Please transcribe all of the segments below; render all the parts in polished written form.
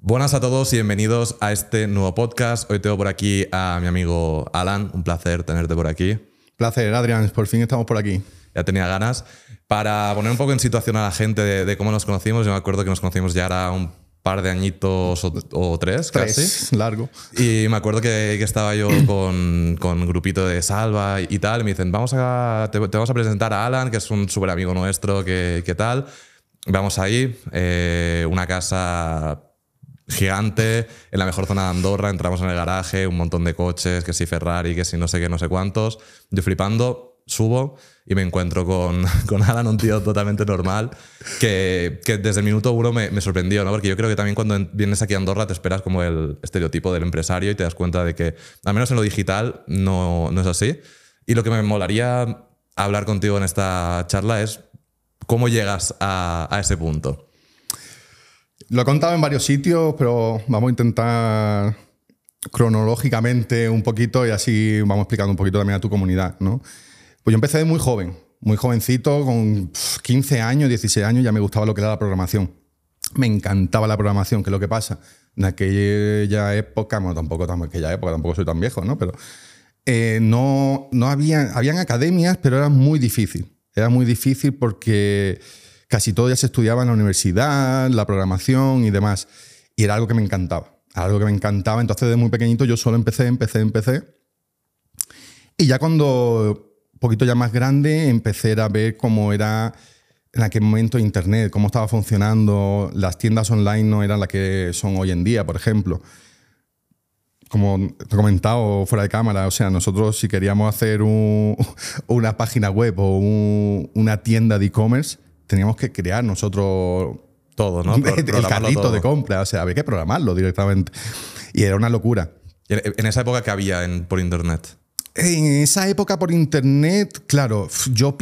Buenas a todos y bienvenidos a este nuevo podcast. Hoy tengo por aquí a mi amigo Alan. Un placer tenerte por aquí. Placer, Adrián. Por fin estamos por aquí. Ya tenía ganas. Para poner un poco en situación a la gente de cómo nos conocimos, yo me acuerdo que nos conocimos ya era un par de añitos o tres casi. Largo. Y me acuerdo que estaba yo con un grupito de Salva y tal. Y me dicen, te vamos a presentar a Alan, que es un súper amigo nuestro, que tal. Vamos ahí, una casa gigante, en la mejor zona de Andorra. Entramos en el garaje, un montón de coches, que si Ferrari, que si no sé qué, no sé cuántos. Yo flipando. Subo y me encuentro con Alan, un tío totalmente normal, que desde el minuto uno me sorprendió, ¿no? Porque yo creo que también cuando vienes aquí a Andorra te esperas como el estereotipo del empresario y te das cuenta de que, al menos en lo digital, no es así. Y lo que me molaría hablar contigo en esta charla es cómo llegas a ese punto. Lo he contado en varios sitios, pero vamos a intentar cronológicamente un poquito y así vamos explicando un poquito también a tu comunidad, ¿no? Pues yo empecé de muy joven, muy jovencito, con 15 años, 16 años, ya me gustaba lo que era la programación. Me encantaba la programación, que es lo que pasa. En aquella época, bueno, tampoco soy tan viejo, ¿no? Pero habían academias, pero era muy difícil. Era muy difícil porque casi todo ya se estudiaba en la universidad, la programación y demás. Y era algo que me encantaba. Entonces, desde muy pequeñito yo solo empecé. Y ya cuando poquito ya más grande, empecé a ver cómo era en aquel momento Internet, cómo estaba funcionando. Las tiendas online no eran las que son hoy en día, por ejemplo. Como te he comentado fuera de cámara, o sea, nosotros si queríamos hacer una página web o una tienda de e-commerce, teníamos que crear nosotros todo, ¿no? El carrito todo de compra. O sea, había que programarlo directamente. Y era una locura. ¿En esa época qué había por Internet? En esa época por Internet, claro, yo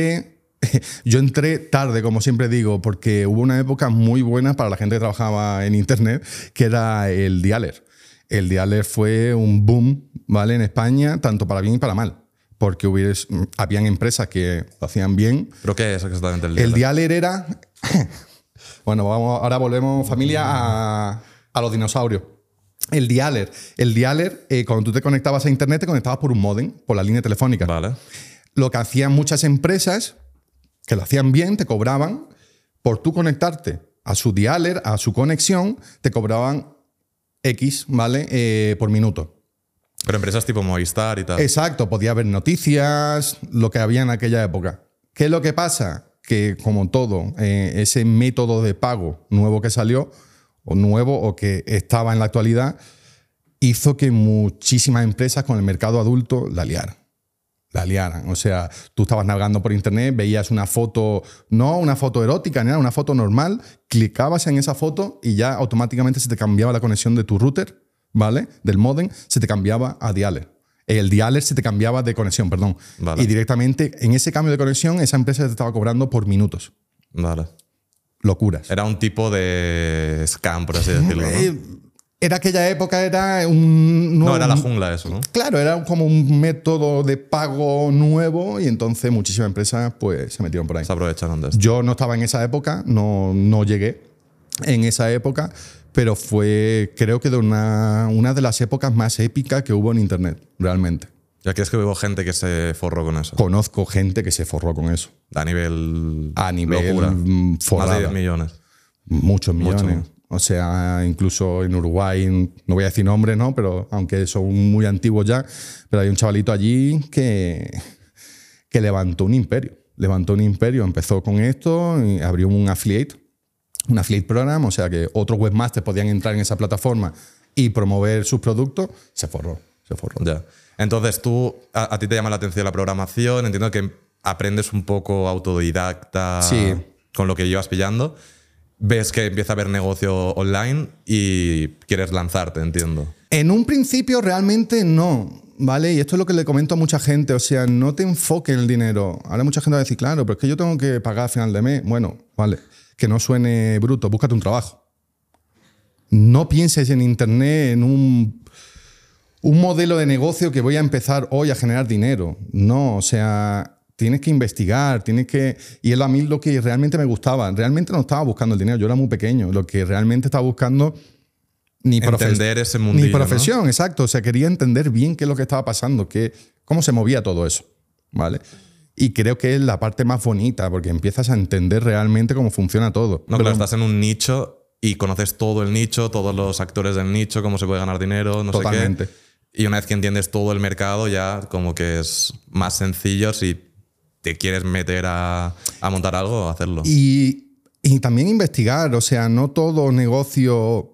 entré tarde, como siempre digo, porque hubo una época muy buena para la gente que trabajaba en Internet, que era el Dialer. El Dialer fue un boom, ¿vale? En España, tanto para bien y para mal, porque habían empresas que lo hacían bien. ¿Pero qué es exactamente el Dialer? El Dialer era... Bueno, ahora volvemos, familia, a los dinosaurios. El dialer, cuando tú te conectabas a Internet, te conectabas por un módem, por la línea telefónica. Vale. Lo que hacían muchas empresas, que lo hacían bien, te cobraban por tú conectarte a su dialer, a su conexión, te cobraban X, ¿vale? Por minuto. Pero empresas tipo Movistar y tal. Exacto, podía haber noticias, lo que había en aquella época. ¿Qué es lo que pasa? Que como todo, ese método de pago nuevo que salió, o que estaba en la actualidad, hizo que muchísimas empresas con el mercado adulto la liaran. O sea, tú estabas navegando por Internet, veías una foto, no una foto erótica, ni nada, una foto normal, clicabas en esa foto y ya automáticamente se te cambiaba la conexión de tu router, ¿vale? Del módem, se te cambiaba a dialer. El dialer se te cambiaba de conexión, perdón. Vale. Y directamente, en ese cambio de conexión, esa empresa te estaba cobrando por minutos. Vale. Locuras. Era un tipo de scam, por así decirlo, ¿no? Era aquella época, era No, era la jungla eso, ¿no? Claro, era como un método de pago nuevo y entonces muchísimas empresas pues se metieron por ahí. Se aprovecharon de esto. Yo no estaba en esa época, no llegué en esa época, pero fue, creo que de una de las épocas más épicas que hubo en Internet, realmente. ¿Ya crees que hubo gente que se forró con eso? Conozco gente que se forró con eso. A nivel locura. Más de 10 millones. Muchos millones. Mucho. O sea, incluso en Uruguay, no voy a decir nombres, ¿no? Pero aunque son muy antiguos ya, pero hay un chavalito allí que levantó un imperio. Empezó con esto, y abrió un affiliate program, o sea que otros webmasters podían entrar en esa plataforma y promover sus productos. Se forró. Ya. Entonces tú, a ti te llama la atención la programación, entiendo que aprendes un poco autodidacta, sí, con lo que llevas pillando. Ves que empieza a haber negocio online y quieres lanzarte, entiendo. En un principio realmente no, ¿vale? Y esto es lo que le comento a mucha gente, o sea, no te enfoques en el dinero. Ahora mucha gente va a decir, claro, pero es que yo tengo que pagar a final de mes. Bueno, vale, que no suene bruto, búscate un trabajo. No pienses en Internet, en un modelo de negocio que voy a empezar hoy a generar dinero. No, o sea, tienes que investigar, Y es a mí lo que realmente me gustaba. Realmente no estaba buscando el dinero, yo era muy pequeño. Lo que realmente estaba buscando entender ese mundillo, ni profesión, ¿no? exacto. O sea, quería entender bien qué es lo que estaba pasando, cómo se movía todo eso, ¿vale? Y creo que es la parte más bonita, porque empiezas a entender realmente cómo funciona todo. No, claro, estás en un nicho y conoces todo el nicho, todos los actores del nicho, cómo se puede ganar dinero, no Totalmente. sé qué. Y una vez que entiendes todo el mercado, ya como que es más sencillo si te quieres meter a montar algo, hacerlo. Y también investigar, o sea, no todo negocio...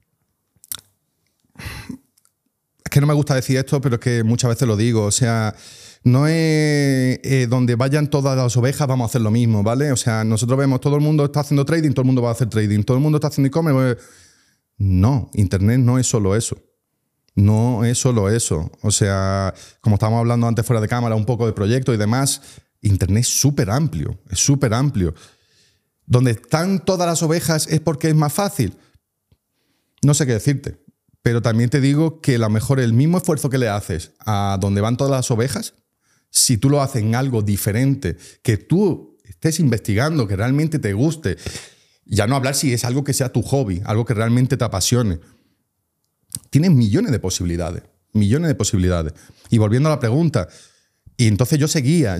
Es que no me gusta decir esto, pero es que muchas veces lo digo. O sea, no es donde vayan todas las ovejas vamos a hacer lo mismo, ¿vale? O sea, nosotros vemos, todo el mundo está haciendo trading, todo el mundo va a hacer trading, todo el mundo está haciendo e-commerce. No, Internet no es solo eso. No es solo eso. O sea, como estábamos hablando antes fuera de cámara, un poco de proyecto y demás, Internet es súper amplio, es súper amplio. Donde están todas las ovejas es porque es más fácil. No sé qué decirte. Pero también te digo que a lo mejor el mismo esfuerzo que le haces a donde van todas las ovejas, si tú lo haces en algo diferente, que tú estés investigando, que realmente te guste, ya no hablar si es algo que sea tu hobby, algo que realmente te apasione, tienes millones de posibilidades, millones de posibilidades. Y volviendo a la pregunta, y entonces yo seguía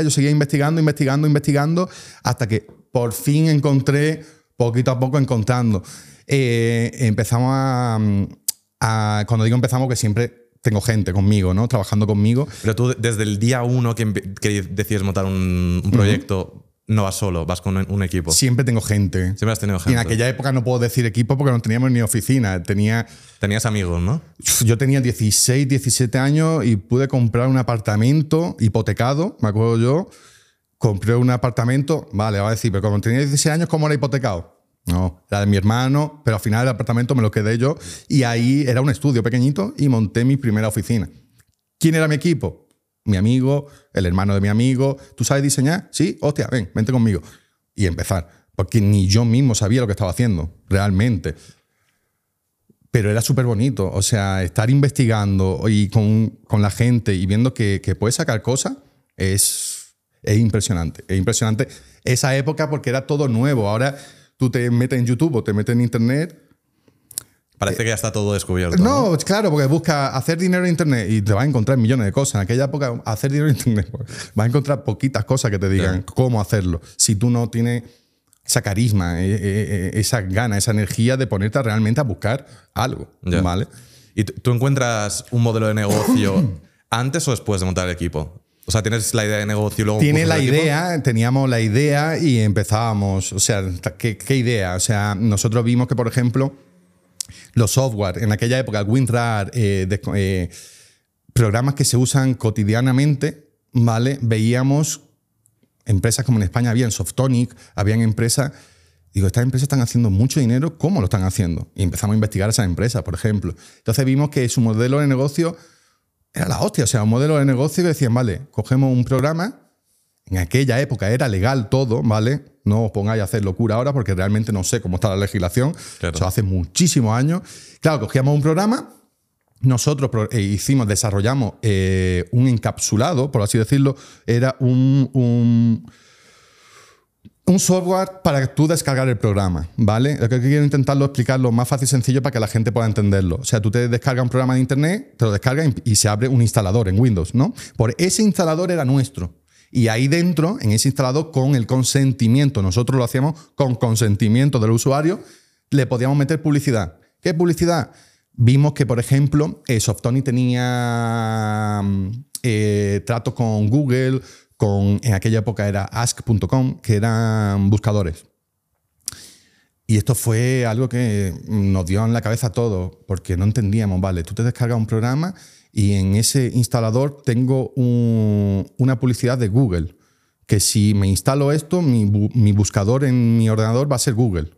investigando, hasta que por fin encontré, poquito a poco encontrando. Empezamos cuando digo empezamos, que siempre tengo gente conmigo, ¿no? Trabajando conmigo. Pero tú desde el día uno que decides montar un proyecto, no vas solo, vas con un equipo. Siempre tengo gente. Siempre has tenido gente. Y en aquella época no puedo decir equipo porque no teníamos ni oficina. Tenías amigos, ¿no? Yo tenía 16, 17 años y pude comprar un apartamento hipotecado, me acuerdo yo. Compré un apartamento, vale, va a decir, pero como tenía 16 años, ¿cómo era hipotecado? No, era de mi hermano, pero al final el apartamento me lo quedé yo y ahí era un estudio pequeñito y monté mi primera oficina. ¿Quién era mi equipo? Mi amigo, el hermano de mi amigo. ¿Tú sabes diseñar? Sí, hostia, ven, vente conmigo. Y empezar, porque ni yo mismo sabía lo que estaba haciendo, realmente. Pero era súper bonito, o sea, estar investigando y con la gente y viendo que puedes sacar cosas es impresionante. Es impresionante esa época porque era todo nuevo. Ahora tú te metes en YouTube o te metes en Internet. Parece que ya está todo descubierto. No, claro, porque busca hacer dinero en Internet y te vas a encontrar millones de cosas. En aquella época, hacer dinero en Internet, vas a encontrar poquitas cosas que te digan cómo hacerlo. Si tú no tienes esa carisma, esa gana, esa energía de ponerte realmente a buscar algo, ¿vale? ¿Y tú encuentras un modelo de negocio antes o después de montar el equipo? O sea, ¿tienes la idea de negocio y luego... Teníamos la idea y empezábamos. O sea, ¿qué idea? O sea, nosotros vimos que, por ejemplo, los software, en aquella época, el WinRAR, programas que se usan cotidianamente, ¿vale? Veíamos empresas como en España, habían Softonic, habían empresas... Digo, estas empresas están haciendo mucho dinero, ¿cómo lo están haciendo? Y empezamos a investigar esas empresas, por ejemplo. Entonces vimos que su modelo de negocio era la hostia. O sea, un modelo de negocio que decían, vale, cogemos un programa, en aquella época era legal todo, ¿vale? No os pongáis a hacer locura ahora porque realmente no sé cómo está la legislación. Claro. Eso hace muchísimos años. Claro, cogíamos un programa, nosotros desarrollamos un encapsulado, por así decirlo, era un software para que tú descargar el programa, ¿vale? Lo que quiero intentarlo explicar lo más fácil y sencillo para que la gente pueda entenderlo. O sea, tú te descargas un programa de internet, te lo descargas y se abre un instalador en Windows, ¿no? Por ese instalador era nuestro. Y ahí dentro, en ese instalador, con el consentimiento, nosotros lo hacíamos con consentimiento del usuario, le podíamos meter publicidad. ¿Qué publicidad? Vimos que, por ejemplo, Softonic tenía tratos con Google, en aquella época era ask.com, que eran buscadores. Y esto fue algo que nos dio en la cabeza a todos, porque no entendíamos, vale, tú te descargas un programa y en ese instalador tengo una publicidad de Google, que si me instalo esto, mi buscador en mi ordenador va a ser Google.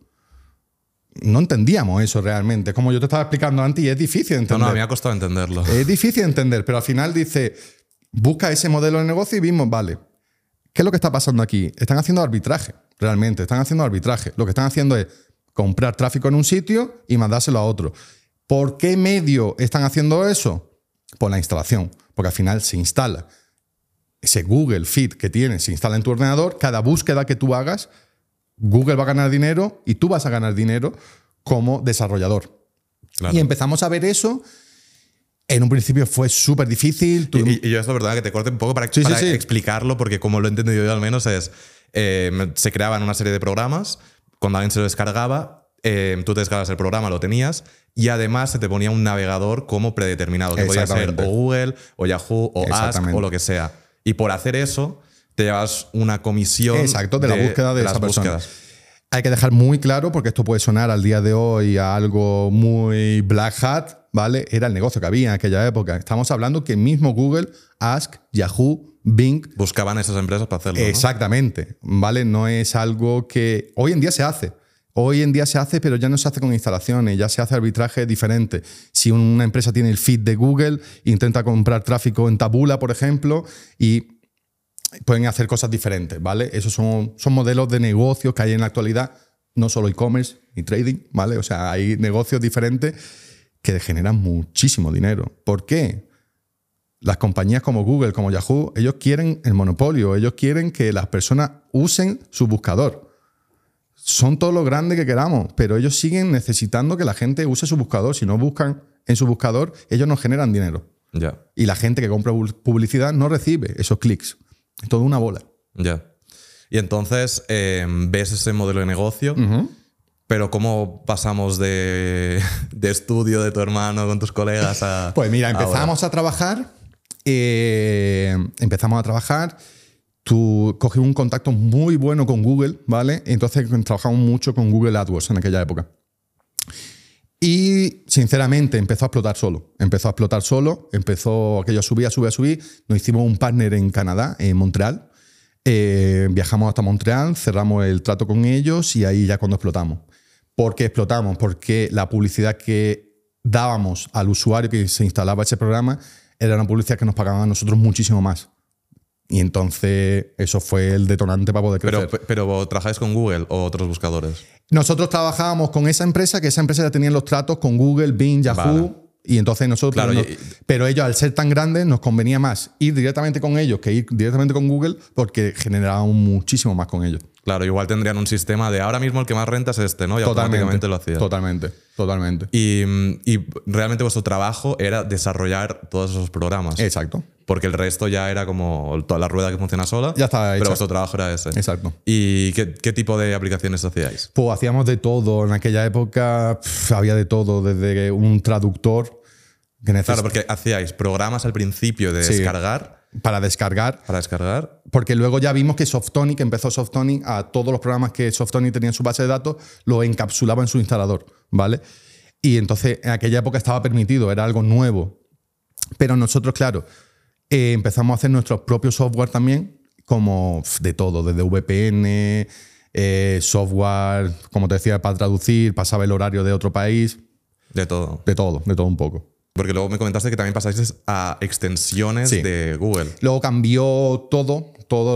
No entendíamos eso realmente, como yo te estaba explicando antes, y es difícil de entender. No, me ha costado entenderlo. Es difícil de entender, pero al final dice, busca ese modelo de negocio y vimos, vale, ¿qué es lo que está pasando aquí? Están haciendo arbitraje, realmente, están haciendo arbitraje. Lo que están haciendo es comprar tráfico en un sitio y mandárselo a otro. ¿Por qué medio están haciendo eso? Por la instalación, porque al final se instala. Ese Google Feed que tienes se instala en tu ordenador, cada búsqueda que tú hagas, Google va a ganar dinero y tú vas a ganar dinero como desarrollador. Claro. Y empezamos a ver eso. En un principio fue súper difícil. Y yo esto, verdad, que te corte un poco para explicarlo, porque como lo he entendido yo al menos es, se creaban una serie de programas, cuando alguien se lo descargaba, tú te descargas el programa, lo tenías, y además se te ponía un navegador como predeterminado, que podía ser o Google, o Yahoo, o Ask, o lo que sea. Y por hacer eso, te llevas una comisión de la búsqueda de esa persona. Hay que dejar muy claro, porque esto puede sonar al día de hoy a algo muy black hat, ¿vale? Era el negocio que había en aquella época. Estamos hablando que mismo Google, Ask, Yahoo, Bing buscaban esas empresas para hacerlo, ¿no? Exactamente, ¿vale? No es algo que hoy en día se hace. Hoy en día se hace, pero ya no se hace con instalaciones, ya se hace arbitraje diferente. Si una empresa tiene el feed de Google, intenta comprar tráfico en Taboola, por ejemplo, y pueden hacer cosas diferentes, ¿vale? Esos son modelos de negocio que hay en la actualidad, no solo e-commerce ni trading, ¿vale? O sea, hay negocios diferentes que generan muchísimo dinero. ¿Por qué? Las compañías como Google, como Yahoo, ellos quieren el monopolio, ellos quieren que las personas usen su buscador. Son todo lo grande que queramos, pero ellos siguen necesitando que la gente use su buscador. Si no buscan en su buscador, ellos no generan dinero. Ya. Y la gente que compra publicidad no recibe esos clics. Es toda una bola. Ya. Y entonces ves ese modelo de negocio, pero ¿cómo pasamos de estudio de tu hermano con tus colegas a...? Pues mira, empezamos a trabajar. Tú cogí un contacto muy bueno con Google, ¿vale? Entonces trabajamos mucho con Google AdWords en aquella época. Y sinceramente empezó a explotar solo. Empezó aquello a subir. Nos hicimos un partner en Canadá, en Montreal. Viajamos hasta Montreal, cerramos el trato con ellos y ahí ya cuando explotamos. ¿Por qué explotamos? Porque la publicidad que dábamos al usuario que se instalaba ese programa era una publicidad que nos pagaban a nosotros muchísimo más. Y entonces eso fue el detonante para poder crecer. ¿Pero trabajáis con Google o otros buscadores? Nosotros trabajábamos con esa empresa, que esa empresa ya tenía los tratos con Google, Bing, Yahoo. Vale. Y entonces nosotros... Claro, pero ellos, al ser tan grandes, nos convenía más ir directamente con ellos que ir directamente con Google, porque generábamos muchísimo más con ellos. Claro, igual tendrían un sistema de ahora mismo el que más renta es este, ¿no? Y automáticamente lo hacían. Totalmente. Y realmente vuestro trabajo era desarrollar todos esos programas. Exacto. Porque el resto ya era como toda la rueda que funciona sola. Ya estaba hecha. Pero vuestro trabajo era ese. Exacto. ¿Y qué tipo de aplicaciones hacíais? Pues hacíamos de todo. En aquella época había de todo, desde un traductor. Claro, porque hacíais programas al principio de descargar. Para descargar. Porque luego ya vimos que Softonic, empezó Softonic, a todos los programas que Softonic tenía en su base de datos, lo encapsulaba en su instalador, ¿vale? Y entonces en aquella época estaba permitido, era algo nuevo. Pero nosotros, claro, empezamos a hacer nuestro propio software también, como de todo, desde VPN, software, como te decía, para traducir, pasaba el horario de otro país. De todo. De todo un poco. Porque luego me comentaste que también pasáis a extensiones de Google. Luego cambió todo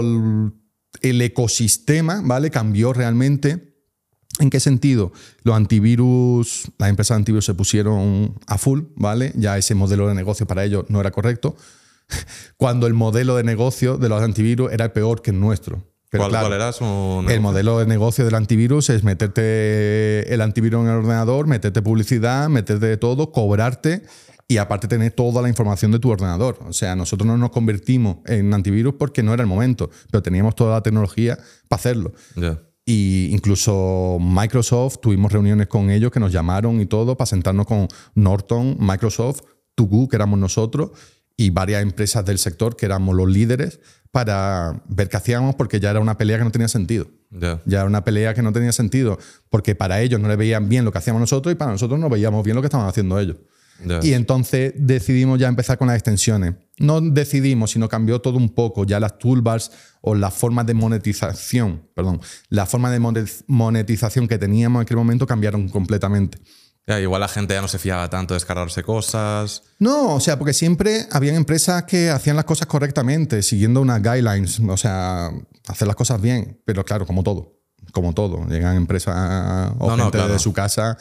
el ecosistema, ¿vale? Cambió realmente. ¿En qué sentido? Los antivirus, las empresas de antivirus se pusieron a full, ¿vale? Ya ese modelo de negocio para ellos no era correcto. Cuando el modelo de negocio de los antivirus era peor que el nuestro. Pero ¿Cuál era su negocio? El modelo de negocio del antivirus es meterte el antivirus en el ordenador, meterte publicidad, meterte de todo, cobrarte y aparte tener toda la información de tu ordenador. O sea, nosotros no nos convertimos en antivirus porque no era el momento, pero teníamos toda la tecnología para hacerlo. Yeah. Y incluso Microsoft, tuvimos reuniones con ellos que nos llamaron y todo para sentarnos con Norton, Microsoft, Tugu, que éramos nosotros, y varias empresas del sector que éramos los líderes para ver qué hacíamos, porque ya era una pelea que no tenía sentido. Yeah. Ya era una pelea que no tenía sentido, porque para ellos no le veían bien lo que hacíamos nosotros y para nosotros no veíamos bien lo que estaban haciendo ellos. Yeah. Y entonces decidimos ya empezar con las extensiones. No decidimos, sino cambió todo un poco. Ya las toolbars o las formas de monetización, la forma de monetización que teníamos en aquel momento cambiaron completamente. Igual la gente ya no se fiaba tanto de descargarse cosas. No, o sea, porque siempre habían empresas que hacían las cosas correctamente, siguiendo unas guidelines, o sea, hacer las cosas bien. Pero claro, como todo. Llegan empresas o gente de su casa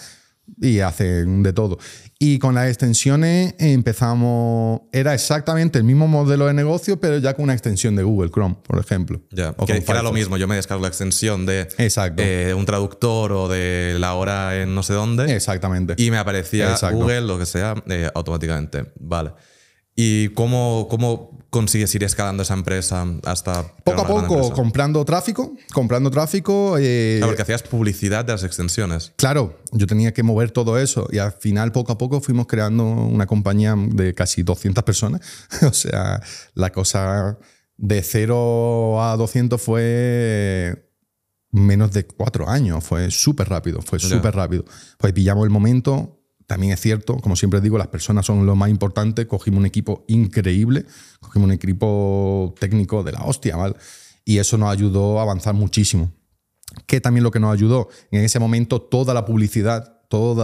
y hacen de todo. Y con las extensiones empezamos, era exactamente el mismo modelo de negocio, pero ya con una extensión de Google Chrome, por ejemplo. Ya, O que con era lo Firefox. mismo. Yo me descargo la extensión de Exacto. un traductor o de la hora en no sé dónde Exactamente. y me aparecía Exacto. Google, lo que sea, automáticamente. Vale. ¿Y cómo consigues ir escalando esa empresa hasta... Poco a crear una gran poco, empresa? comprando tráfico. Claro, porque hacías publicidad de las extensiones. Claro, yo tenía que mover todo eso y al final, poco a poco, fuimos creando una compañía de casi 200 personas. O sea, la cosa de 0 a 200 fue menos de 4 años. Fue súper rápido, fue Ya. súper rápido. Pues pillamos el momento. También es cierto, como siempre digo, las personas son lo más importante. Cogimos un equipo increíble, cogimos un equipo técnico de la hostia, ¿vale? Y eso nos ayudó a avanzar muchísimo. Que también lo que nos ayudó, en ese momento toda la publicidad,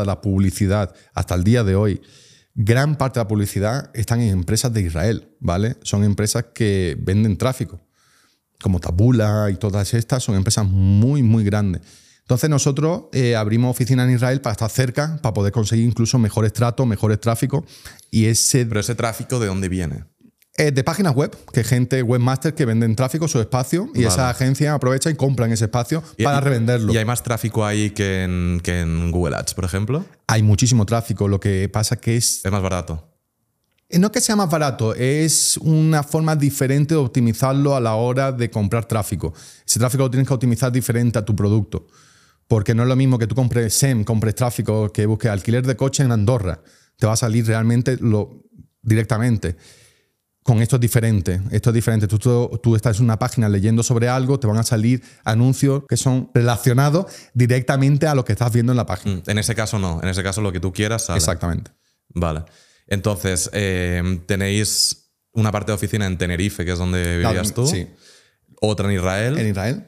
hasta el día de hoy, gran parte de la publicidad están en empresas de Israel, ¿vale? Son empresas que venden tráfico, como Taboola y todas estas, son empresas muy, muy grandes. Entonces nosotros abrimos oficina en Israel para estar cerca, para poder conseguir incluso mejores tratos, mejores tráficos. Y Pero ese tráfico, ¿de dónde viene? de páginas web, que gente, webmasters que venden tráfico, su espacio, y Vale. esa agencia aprovecha y compran ese espacio para revenderlo. ¿Y hay más tráfico ahí que en Google Ads, por ejemplo? Hay muchísimo tráfico, lo que pasa que es... Es más barato. No que sea más barato, es una forma diferente de optimizarlo a la hora de comprar tráfico. Ese tráfico lo tienes que optimizar diferente a tu producto. Porque no es lo mismo que tú compres SEM, compres tráfico, que busques alquiler de coche en Andorra. Te va a salir realmente directamente. Con esto es diferente. Esto es diferente. Tú estás en una página leyendo sobre algo, te van a salir anuncios que son relacionados directamente a lo que estás viendo en la página. En ese caso no. En ese caso lo que tú quieras sale. Exactamente. Vale. Entonces, tenéis una parte de oficina en Tenerife, que es donde vivías tú. Sí. Otra en Israel. En Israel.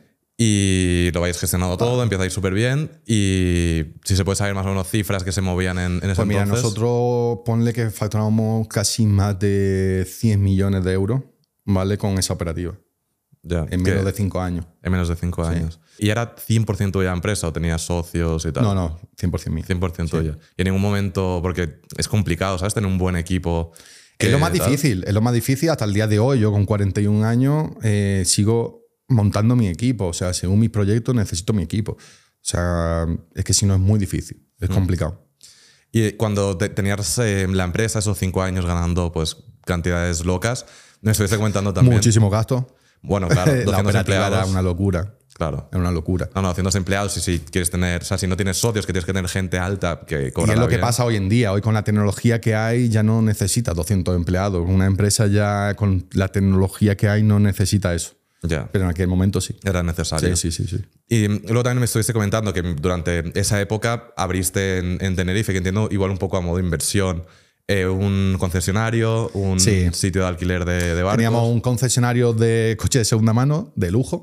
Y lo vais gestionando todo, empieza a ir súper bien. Y si se puede saber más o menos cifras que se movían en ese Pues mira, entonces. nosotros ponle que facturábamos casi más de 100 millones de euros, ¿vale? Con esa operativa. Ya, En menos de 5 años. En menos de 5 años. ¿Y era 100% tuya empresa o tenías socios y tal? No, 100% mío. 100% tuya. Y en ningún momento, porque es complicado, ¿sabes? Tener un buen equipo. Es lo más tal. difícil, es lo más difícil hasta el día de hoy. Yo con 41 años sigo montando mi equipo. O sea, según mis proyectos necesito mi equipo. O sea, es que si no es muy difícil, es complicado. Y cuando tenías la empresa, esos 5 años ganando pues cantidades locas, me estuviste comentando también. Muchísimo gasto. Bueno, claro, 200 La operativa empleados. era una locura. Claro. Era una locura. No, 200 empleados y si quieres tener, o sea, si no tienes socios, que tienes que tener gente alta que cobra Y es lo que bien. pasa hoy en día. Hoy con la tecnología que hay ya no necesita 200 empleados. Una empresa ya con la tecnología que hay no necesita eso. Ya. Pero en aquel momento sí. Era necesario. Sí. Y luego también me estuviste comentando que durante esa época abriste en Tenerife, que entiendo igual un poco a modo de inversión, un concesionario, un Sí. sitio de alquiler de barcos. Teníamos un concesionario de coches de segunda mano, de lujo.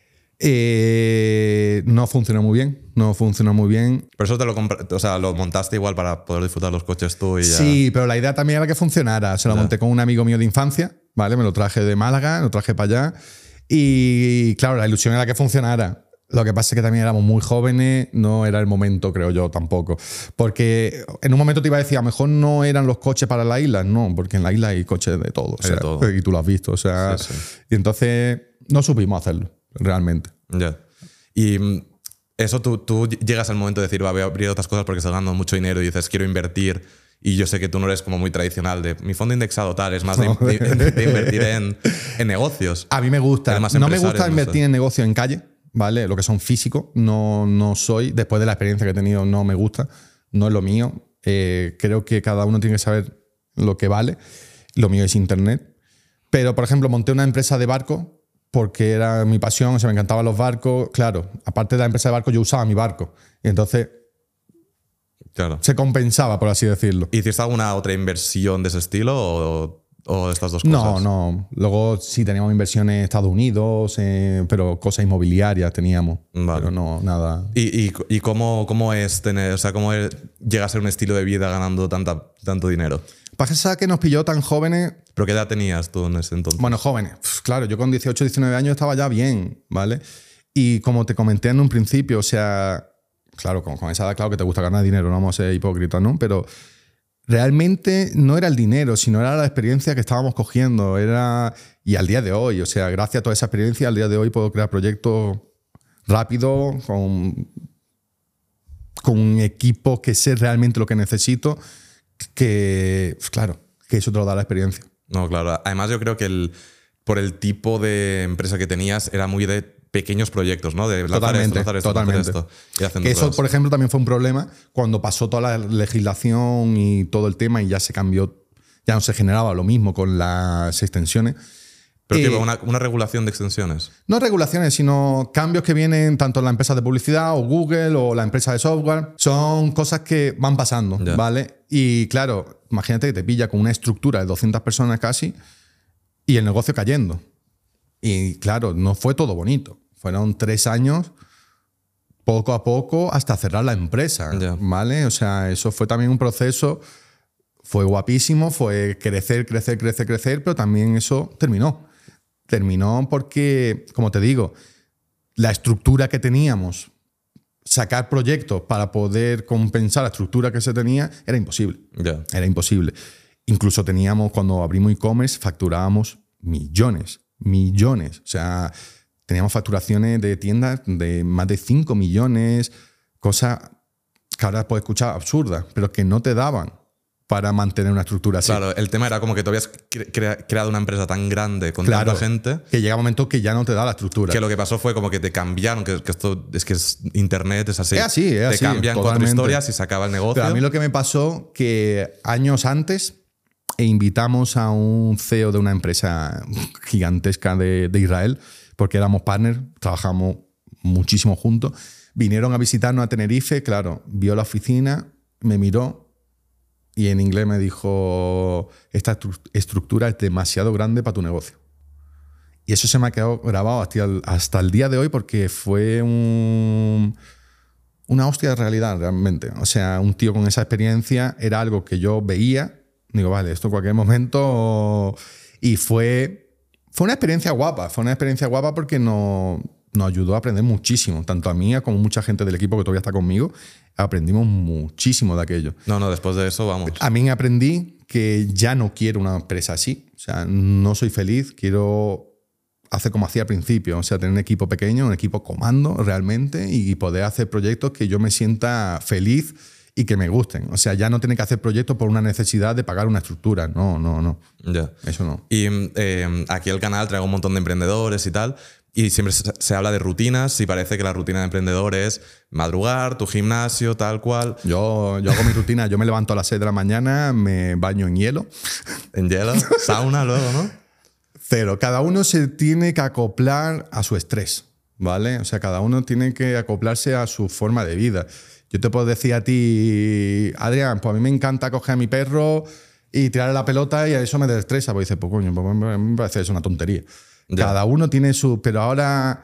No funcionó muy bien. Pero eso te lo o sea, lo montaste igual para poder disfrutar los coches tú y ya. Sí, pero la idea también era que funcionara. Se lo monté con un amigo mío de infancia, ¿vale? Me lo traje de Málaga, lo traje para allá. Y claro, la ilusión era que funcionara. Lo que pasa es que también éramos muy jóvenes, no era el momento, creo yo, tampoco. Porque en un momento te iba a decir, a lo mejor no eran los coches para la isla. No, porque en la isla hay coches de todo. Hay de todo. Y tú lo has visto. O sea, Sí. Y entonces no supimos hacerlo, realmente. Ya. Y eso tú llegas al momento de decir, va, voy a abrir otras cosas porque estás ganando mucho dinero y dices, quiero invertir. Y yo sé que tú no eres como muy tradicional de mi fondo indexado tal, es más de invertir en negocios. A mí me gusta. Eres más No me empresario, gusta no invertir sé. en negocios en calle, ¿vale? Lo que son físicos. No soy. Después de la experiencia que he tenido, no me gusta. No es lo mío. Creo que cada uno tiene que saber lo que vale. Lo mío es internet. Pero, por ejemplo, monté una empresa de barcos porque era mi pasión, o sea, me encantaban los barcos. Claro, aparte de la empresa de barcos, yo usaba mi barco. Y entonces Claro. se compensaba, por así decirlo. ¿Hiciste alguna otra inversión de ese estilo o estas dos cosas? No. Luego sí teníamos inversiones en Estados Unidos, pero cosas inmobiliarias teníamos. Vale. Pero no, nada. ¿Y cómo es tener, o sea, cómo llega a ser un estilo de vida ganando tanto dinero? Pasa que nos pilló tan jóvenes. ¿Pero qué edad tenías tú en ese entonces? Bueno, jóvenes. Claro, yo con 18, 19 años estaba ya bien, ¿vale? Y como te comenté en un principio, o sea, claro, con esa edad, claro que te gusta ganar dinero, no vamos a ser hipócritas, ¿no? Pero realmente no era el dinero, sino era la experiencia que estábamos cogiendo. Y al día de hoy, o sea, gracias a toda esa experiencia, al día de hoy puedo crear proyectos rápido, con un equipo que sé realmente lo que necesito, que, pues claro, que eso te lo da la experiencia. No, claro. Además, yo creo que por el tipo de empresa que tenías, era muy de pequeños proyectos, ¿no? De lanzar esto. Y haciendo que eso, cosas. por ejemplo, también fue un problema cuando pasó toda la legislación y todo el tema y ya se cambió, ya no se generaba lo mismo con las extensiones. Pero tipo, una regulación de extensiones. No regulaciones, sino cambios que vienen tanto en la empresa de publicidad o Google o la empresa de software. Son cosas que van pasando, Ya. ¿vale? Y claro, imagínate que te pilla con una estructura de 200 personas casi y el negocio cayendo. Y claro, no fue todo bonito. Fueron 3 años, poco a poco, hasta cerrar la empresa, Ya. ¿vale? O sea, eso fue también un proceso, fue guapísimo, fue crecer, pero también eso terminó. Terminó porque, como te digo, la estructura que teníamos, sacar proyectos para poder compensar la estructura que se tenía, era imposible. Ya. Era imposible. Incluso teníamos, cuando abrimos e-commerce, facturábamos millones. O sea, teníamos facturaciones de tiendas de más de 5 millones, cosas que ahora puedes escuchar absurdas, pero que no te daban para mantener una estructura así. Claro, el tema era como que tú habías creado una empresa tan grande con Claro, tanta gente que llega un momento que ya no te da la estructura. que lo que pasó fue como que te cambiaron, que esto es que es internet, es así. Es así, te cambian totalmente. 4 historias y se acaba el negocio. Pero a mí lo que me pasó que años antes invitamos a un CEO de una empresa gigantesca de Israel, porque éramos partners, trabajamos muchísimo juntos. Vinieron a visitarnos a Tenerife, claro, vio la oficina, me miró y en inglés me dijo: esta estructura es demasiado grande para tu negocio. Y eso se me ha quedado grabado hasta el día de hoy, porque fue una hostia de realidad realmente. O sea, un tío con esa experiencia era algo que yo veía, digo, vale, esto en cualquier momento. Y fue una experiencia guapa. Fue una experiencia guapa porque nos ayudó a aprender muchísimo. Tanto a mí como mucha gente del equipo que todavía está conmigo. Aprendimos muchísimo de aquello. No, después de eso, vamos. A mí aprendí que ya no quiero una empresa así. O sea, no soy feliz. Quiero hacer como hacía al principio. O sea, tener un equipo pequeño, un equipo comando realmente, y poder hacer proyectos que yo me sienta feliz y que me gusten. O sea, ya no tener que hacer proyectos por una necesidad de pagar una estructura. No. Ya. Eso no. Y aquí el canal traigo un montón de emprendedores y tal. Y siempre se habla de rutinas y parece que la rutina de emprendedor es madrugar, tu gimnasio, tal cual. Yo hago mi rutina. Yo me levanto a las 6 de la mañana, me baño en hielo. En hielo, sauna luego, ¿no? Cero. Cada uno se tiene que acoplar a su estrés, ¿vale? O sea, cada uno tiene que acoplarse a su forma de vida. Yo te puedo decir a ti, Adrián, pues a mí me encanta coger a mi perro y tirarle la pelota y a eso me desestresa. Pues dices, pues coño, pues me parece eso una tontería. Ya. Cada uno tiene su... Pero ahora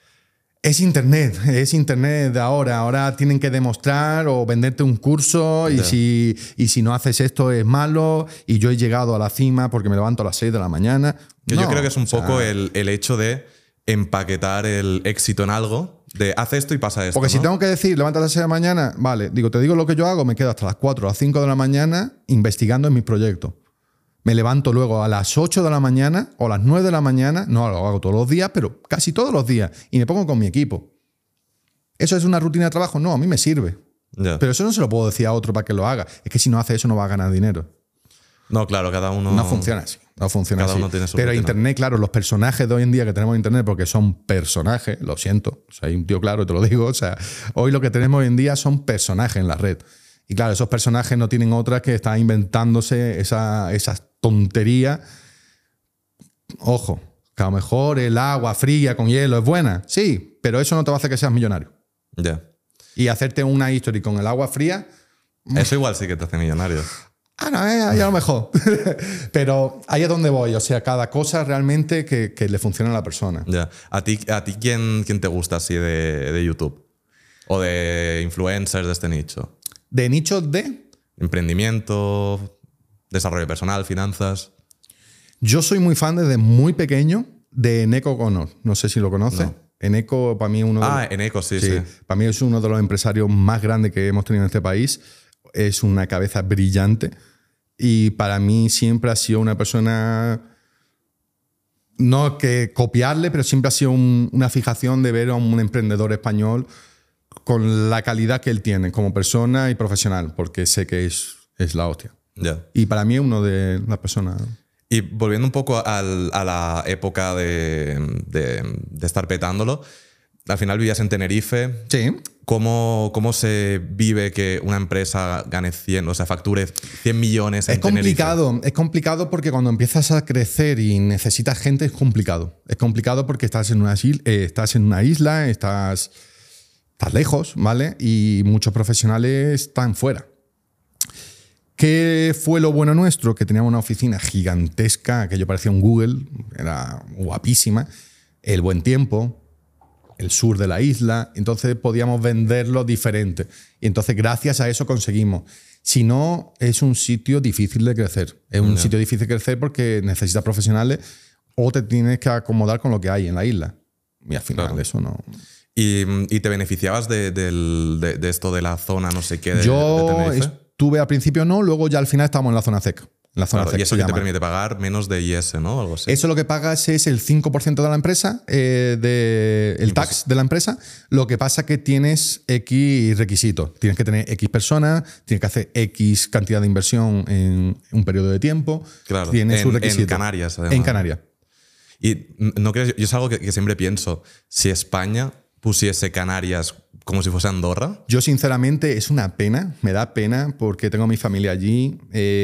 es internet de ahora. Ahora tienen que demostrar o venderte un curso y si no haces esto es malo, y yo he llegado a la cima porque me levanto a las 6 de la mañana. Que yo creo que es un poco el hecho de empaquetar el éxito en algo, de haz esto y pasa esto. Porque si ¿no? tengo que decir, levántate a las 6 de la mañana, vale, te digo lo que yo hago, me quedo hasta las 4 o las 5 de la mañana investigando en mis proyectos. Me levanto luego a las 8 de la mañana o a las 9 de la mañana, no lo hago todos los días, pero casi todos los días, y me pongo con mi equipo. ¿Eso es una rutina de trabajo? No, a mí me sirve. Ya. Pero eso no se lo puedo decir a otro para que lo haga. Es que si no hace eso no va a ganar dinero. No, claro, cada uno... No funciona así. No funciona cada así. uno tiene su Pero rutina. internet, claro, los personajes de hoy en día que tenemos en internet, porque son personajes, lo siento. O sea, hay un tío claro, te lo digo. O sea, hoy lo que tenemos hoy en día son personajes en la red. Y claro, esos personajes no tienen otra que estar inventándose esas tonterías. Ojo, que a lo mejor el agua fría con hielo es buena. Sí, pero eso no te va a hacer que seas millonario. Ya. Y hacerte una history con el agua fría... Eso igual sí que te hace millonario. No, ahí a lo mejor. Pero ahí es donde voy. O sea, cada cosa realmente que le funcione a la persona. Ya. ¿A ti quién te gusta así de YouTube? ¿O de influencers de este nicho? ¿De nichos de? Emprendimiento, desarrollo personal, finanzas. Yo soy muy fan desde muy pequeño de Neko Connor. No sé si lo conoces. No. Eneco para mí es uno Eneco, sí. Para mí es uno de los empresarios más grandes que hemos tenido en este país. Es una cabeza brillante y para mí siempre ha sido una persona, no que copiarle, pero siempre ha sido una fijación de ver a un emprendedor español con la calidad que él tiene como persona y profesional, porque sé que es la hostia. Yeah. Y para mí es uno de las personas. Y volviendo un poco a la época de estar petándolo, al final vivías en Tenerife. Sí. ¿Cómo se vive que una empresa gane 100, o sea, facture 100 millones en Tenerife? Es complicado porque cuando empiezas a crecer y necesitas gente es complicado. Es complicado porque estás en una isla, estás lejos, ¿vale? Y muchos profesionales están fuera. ¿Qué fue lo bueno nuestro? Que teníamos una oficina gigantesca, que yo parecía un Google, era guapísima, el buen tiempo, el sur de la isla, entonces podíamos venderlo diferente. Y entonces gracias a eso conseguimos. Si no, es un sitio difícil de crecer. Es un sitio difícil de crecer porque necesitas profesionales o te tienes que acomodar con lo que hay en la isla. Y al final eso no... ¿Y te beneficiabas de esto de la zona no sé qué de Tenerife? Estuve al principio luego ya al final estábamos en la zona CEC. Y eso que te permite pagar menos de IS, ¿no? Algo así. Eso lo que pagas es el 5% de la empresa, el tax de la empresa. Lo que pasa que tienes X requisitos. Tienes que tener X personas, tienes que hacer X cantidad de inversión en un periodo de tiempo. Claro, tienes sus requisitos. En Canarias, además. En Canarias. Y no crees, yo es algo que siempre pienso, si España pusiese Canarias como si fuese Andorra. Yo sinceramente es una pena, me da pena porque tengo mi familia allí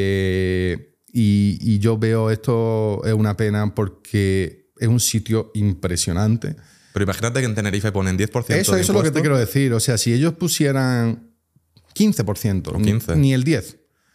y yo veo esto es una pena porque es un sitio impresionante. Pero imagínate que en Tenerife ponen 10% Eso es lo que te quiero decir. O sea, si ellos pusieran 15% o 15%, ni el 10%,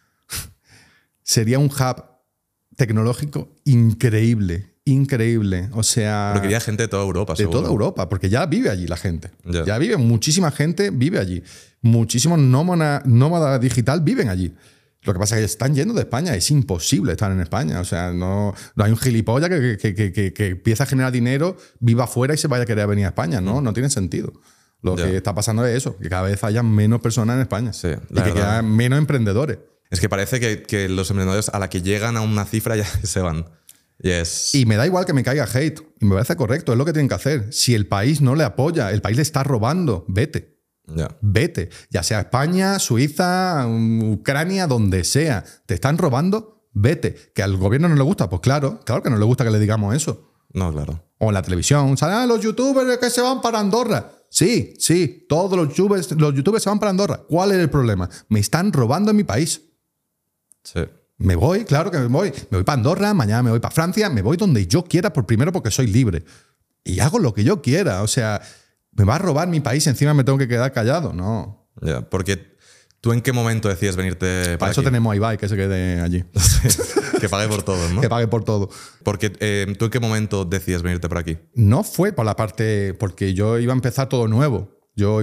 sería un hub tecnológico increíble. Increíble, o sea... Pero quería gente de toda Europa, de seguro. toda Europa, porque ya vive allí la gente. Yeah. Ya vive, muchísima gente vive allí. Muchísimos nómadas digital viven allí. Lo que pasa es que están yendo de España. Es imposible estar en España. O sea, no hay un gilipollas que empieza a generar dinero, viva afuera y se vaya a querer venir a España. No tiene sentido. Lo que está pasando es eso, que cada vez haya menos personas en España. Sí, y que quedan menos emprendedores. Es que parece que los emprendedores a la que llegan a una cifra ya se van. Yes. Y me da igual que me caiga hate. Y me parece correcto, es lo que tienen que hacer. Si el país no le apoya, el país le está robando, vete. Vete. Ya sea España, Suiza, Ucrania, donde sea. Te están robando, vete. ¿Que al gobierno no le gusta? Pues claro que no le gusta que le digamos eso. No, claro. O en la televisión. ¿Sabes? Los youtubers que se van para Andorra. Sí, todos los youtubers se van para Andorra. ¿Cuál es el problema? Me están robando en mi país. Sí. Me voy, claro que me voy. Me voy para Andorra, mañana me voy para Francia, me voy donde yo quiera, primero porque soy libre. Y hago lo que yo quiera. O sea, me va a robar mi país, encima me tengo que quedar callado. No. Porque ¿tú en qué momento decides venirte para eso aquí? Tenemos a Ibai, que se quede allí. Que pague por todo, ¿no? Que pague por todo. Porque ¿tú en qué momento decides venirte por aquí? No fue por la parte... Porque yo iba a empezar todo nuevo.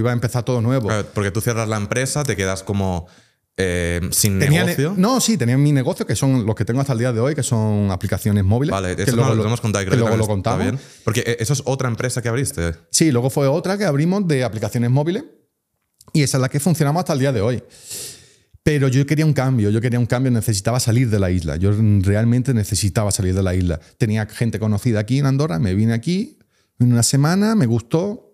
Claro, porque tú cierras la empresa, te quedas como... sin negocio. Tenía mi negocio, que son los que tengo hasta el día de hoy, que son aplicaciones móviles. Vale, eso lo hemos contado. Que luego lo contamos. Bien. Porque eso es otra empresa que abriste. Sí, luego fue otra que abrimos de aplicaciones móviles y esa es la que funcionamos hasta el día de hoy. Pero yo quería un cambio, necesitaba salir de la isla. Yo realmente necesitaba salir de la isla. Tenía gente conocida aquí en Andorra, me vine aquí en una semana, me gustó.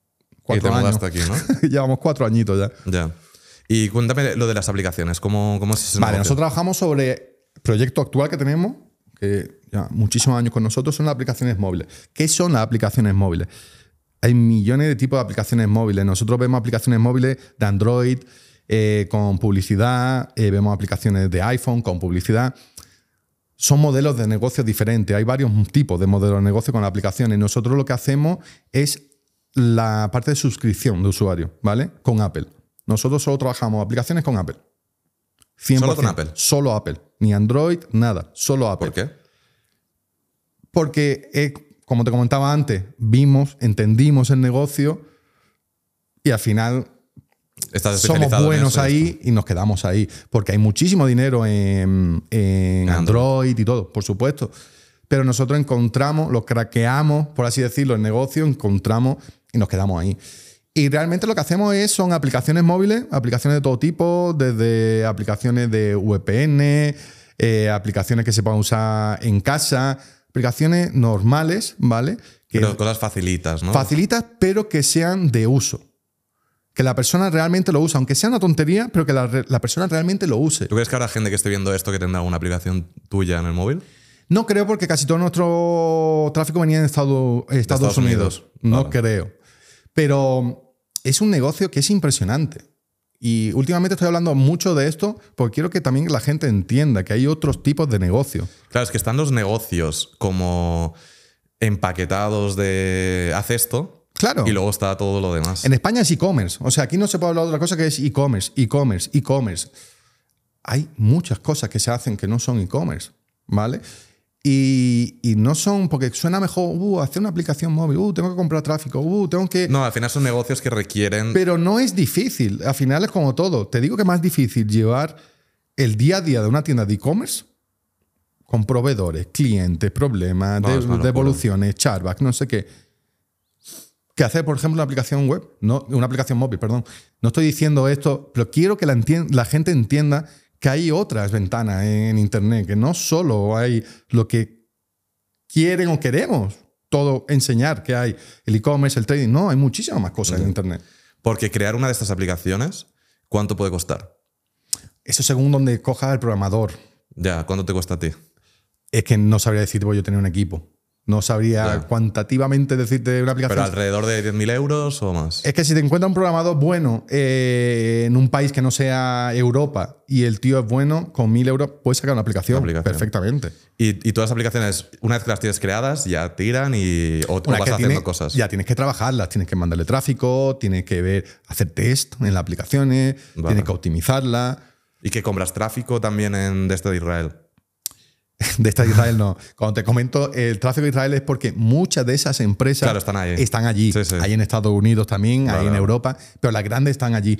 4 años. Y te mudaste aquí, ¿no? Llevamos 4 añitos ya. Ya. Y cuéntame lo de las aplicaciones, ¿cómo es ese negocio? Nosotros trabajamos sobre el proyecto actual que tenemos, que ya muchísimos años con nosotros, son las aplicaciones móviles. ¿Qué son las aplicaciones móviles? Hay millones de tipos de aplicaciones móviles. Nosotros vemos aplicaciones móviles de Android con publicidad, vemos aplicaciones de iPhone con publicidad. Son modelos de negocio diferentes. Hay varios tipos de modelos de negocio con las aplicaciones. Nosotros lo que hacemos es la parte de suscripción de usuario, ¿vale? Con Apple. Nosotros solo trabajamos aplicaciones con Apple. 100%. ¿Solo con Apple? Solo Apple. Ni Android, nada. Solo Apple. ¿Por qué? Porque, como te comentaba antes, entendimos el negocio y al final somos buenos ahí y nos quedamos ahí. Porque hay muchísimo dinero en Android y todo, por supuesto. pero nosotros encontramos, lo craqueamos, por así decirlo, el negocio, encontramos y nos quedamos ahí. Y realmente lo que hacemos son aplicaciones móviles, aplicaciones de todo tipo, desde aplicaciones de VPN, aplicaciones que se puedan usar en casa, aplicaciones normales, ¿vale? Pero cosas facilitas, ¿no? Facilitas, pero que sean de uso. Que la persona realmente lo use, aunque sea una tontería, pero que la persona realmente lo use. ¿Tú crees que habrá gente que esté viendo esto que tendrá alguna aplicación tuya en el móvil? No creo, porque casi todo nuestro tráfico venía de Estados Unidos. No creo. Pero es un negocio que es impresionante. Y últimamente estoy hablando mucho de esto porque quiero que también la gente entienda que hay otros tipos de negocio. Claro, es que están los negocios como empaquetados de haz esto. Claro. Y luego está todo lo demás. En España es e-commerce. O sea, aquí no se puede hablar de otra cosa que es e-commerce, e-commerce, e-commerce. Hay muchas cosas que se hacen que no son e-commerce, ¿vale? Y no son, porque suena mejor, hacer una aplicación móvil, tengo que comprar tráfico, tengo que... No, al final son negocios que requieren... Pero no es difícil, al final es como todo. Te digo que es más difícil llevar el día a día de una tienda de e-commerce con proveedores, clientes, problemas, devoluciones, chargeback, no sé qué, que hacer, por ejemplo, una aplicación web, no, una aplicación móvil, perdón. No estoy diciendo esto, pero quiero que la gente entienda que hay otras ventanas en Internet, que no solo hay lo que quieren o queremos todo enseñar, que hay el e-commerce, el trading. No, hay muchísimas más cosas en Internet. Porque crear una de estas aplicaciones, ¿cuánto puede costar? Eso según donde coja el programador. Ya, ¿cuánto te cuesta a ti? Es que no sabría decirte, voy a tener un equipo. No sabría cuantitativamente decirte una aplicación. ¿Pero alrededor de 10.000 euros o más? Es que si te encuentras un programador bueno en un país que no sea Europa y el tío es bueno, con 1.000 euros puedes sacar una aplicación perfectamente. ¿Y todas las aplicaciones, una vez que las tienes creadas, ya tiran o vas haciendo cosas? Ya tienes que trabajarlas, tienes que mandarle tráfico, tienes que hacer test en las aplicaciones, tienes que optimizarlas. ¿Y que compras tráfico también de Israel? De esta de Israel no. Cuando te comento el tráfico de Israel es porque muchas de esas empresas están allí. Sí, sí. Hay en Estados Unidos también, hay en Europa, pero las grandes están allí.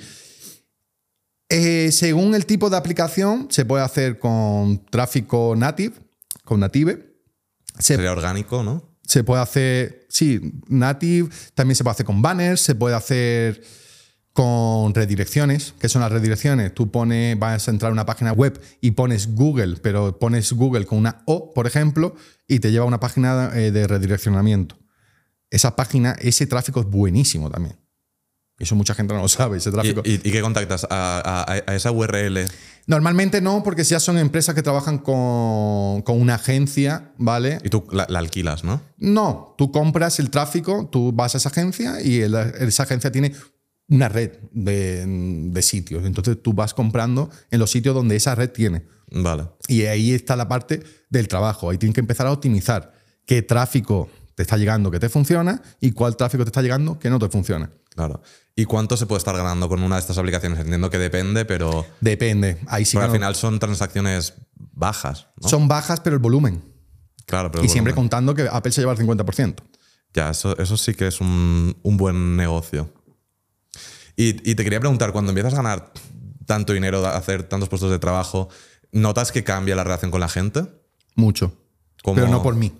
Según el tipo de aplicación, se puede hacer con tráfico native, con native. Sería orgánico, ¿no? Se puede hacer, sí, native. También se puede hacer con banners, se puede hacer con redirecciones. ¿Qué son las redirecciones? Tú vas a entrar a una página web y pones Google, pero pones Google con una O, por ejemplo, y te lleva a una página de redireccionamiento. Esa página, ese tráfico es buenísimo también. Eso mucha gente no lo sabe, ese tráfico. ¿Y qué contactas? ¿A esa URL? Normalmente no, porque ya son empresas que trabajan con una agencia, ¿vale? Y tú la alquilas, ¿no? No, tú compras el tráfico, tú vas a esa agencia y esa agencia tiene una red de sitios. Entonces tú vas comprando en los sitios donde esa red tiene. Vale. Y ahí está la parte del trabajo. Ahí tienes que empezar a optimizar qué tráfico te está llegando que te funciona y cuál tráfico te está llegando que no te funciona. Claro. ¿Y cuánto se puede estar ganando con una de estas aplicaciones? Entiendo que depende, pero... Depende. Ahí sí. Porque al final son transacciones bajas, ¿no? Son bajas, pero el volumen. Claro, pero y siempre contando que Apple se lleva el 50%. Ya, eso sí que es un buen negocio. Y te quería preguntar, cuando empiezas a ganar tanto dinero, a hacer tantos puestos de trabajo, ¿notas que cambia la relación con la gente? Mucho. ¿Cómo? Pero no por mí.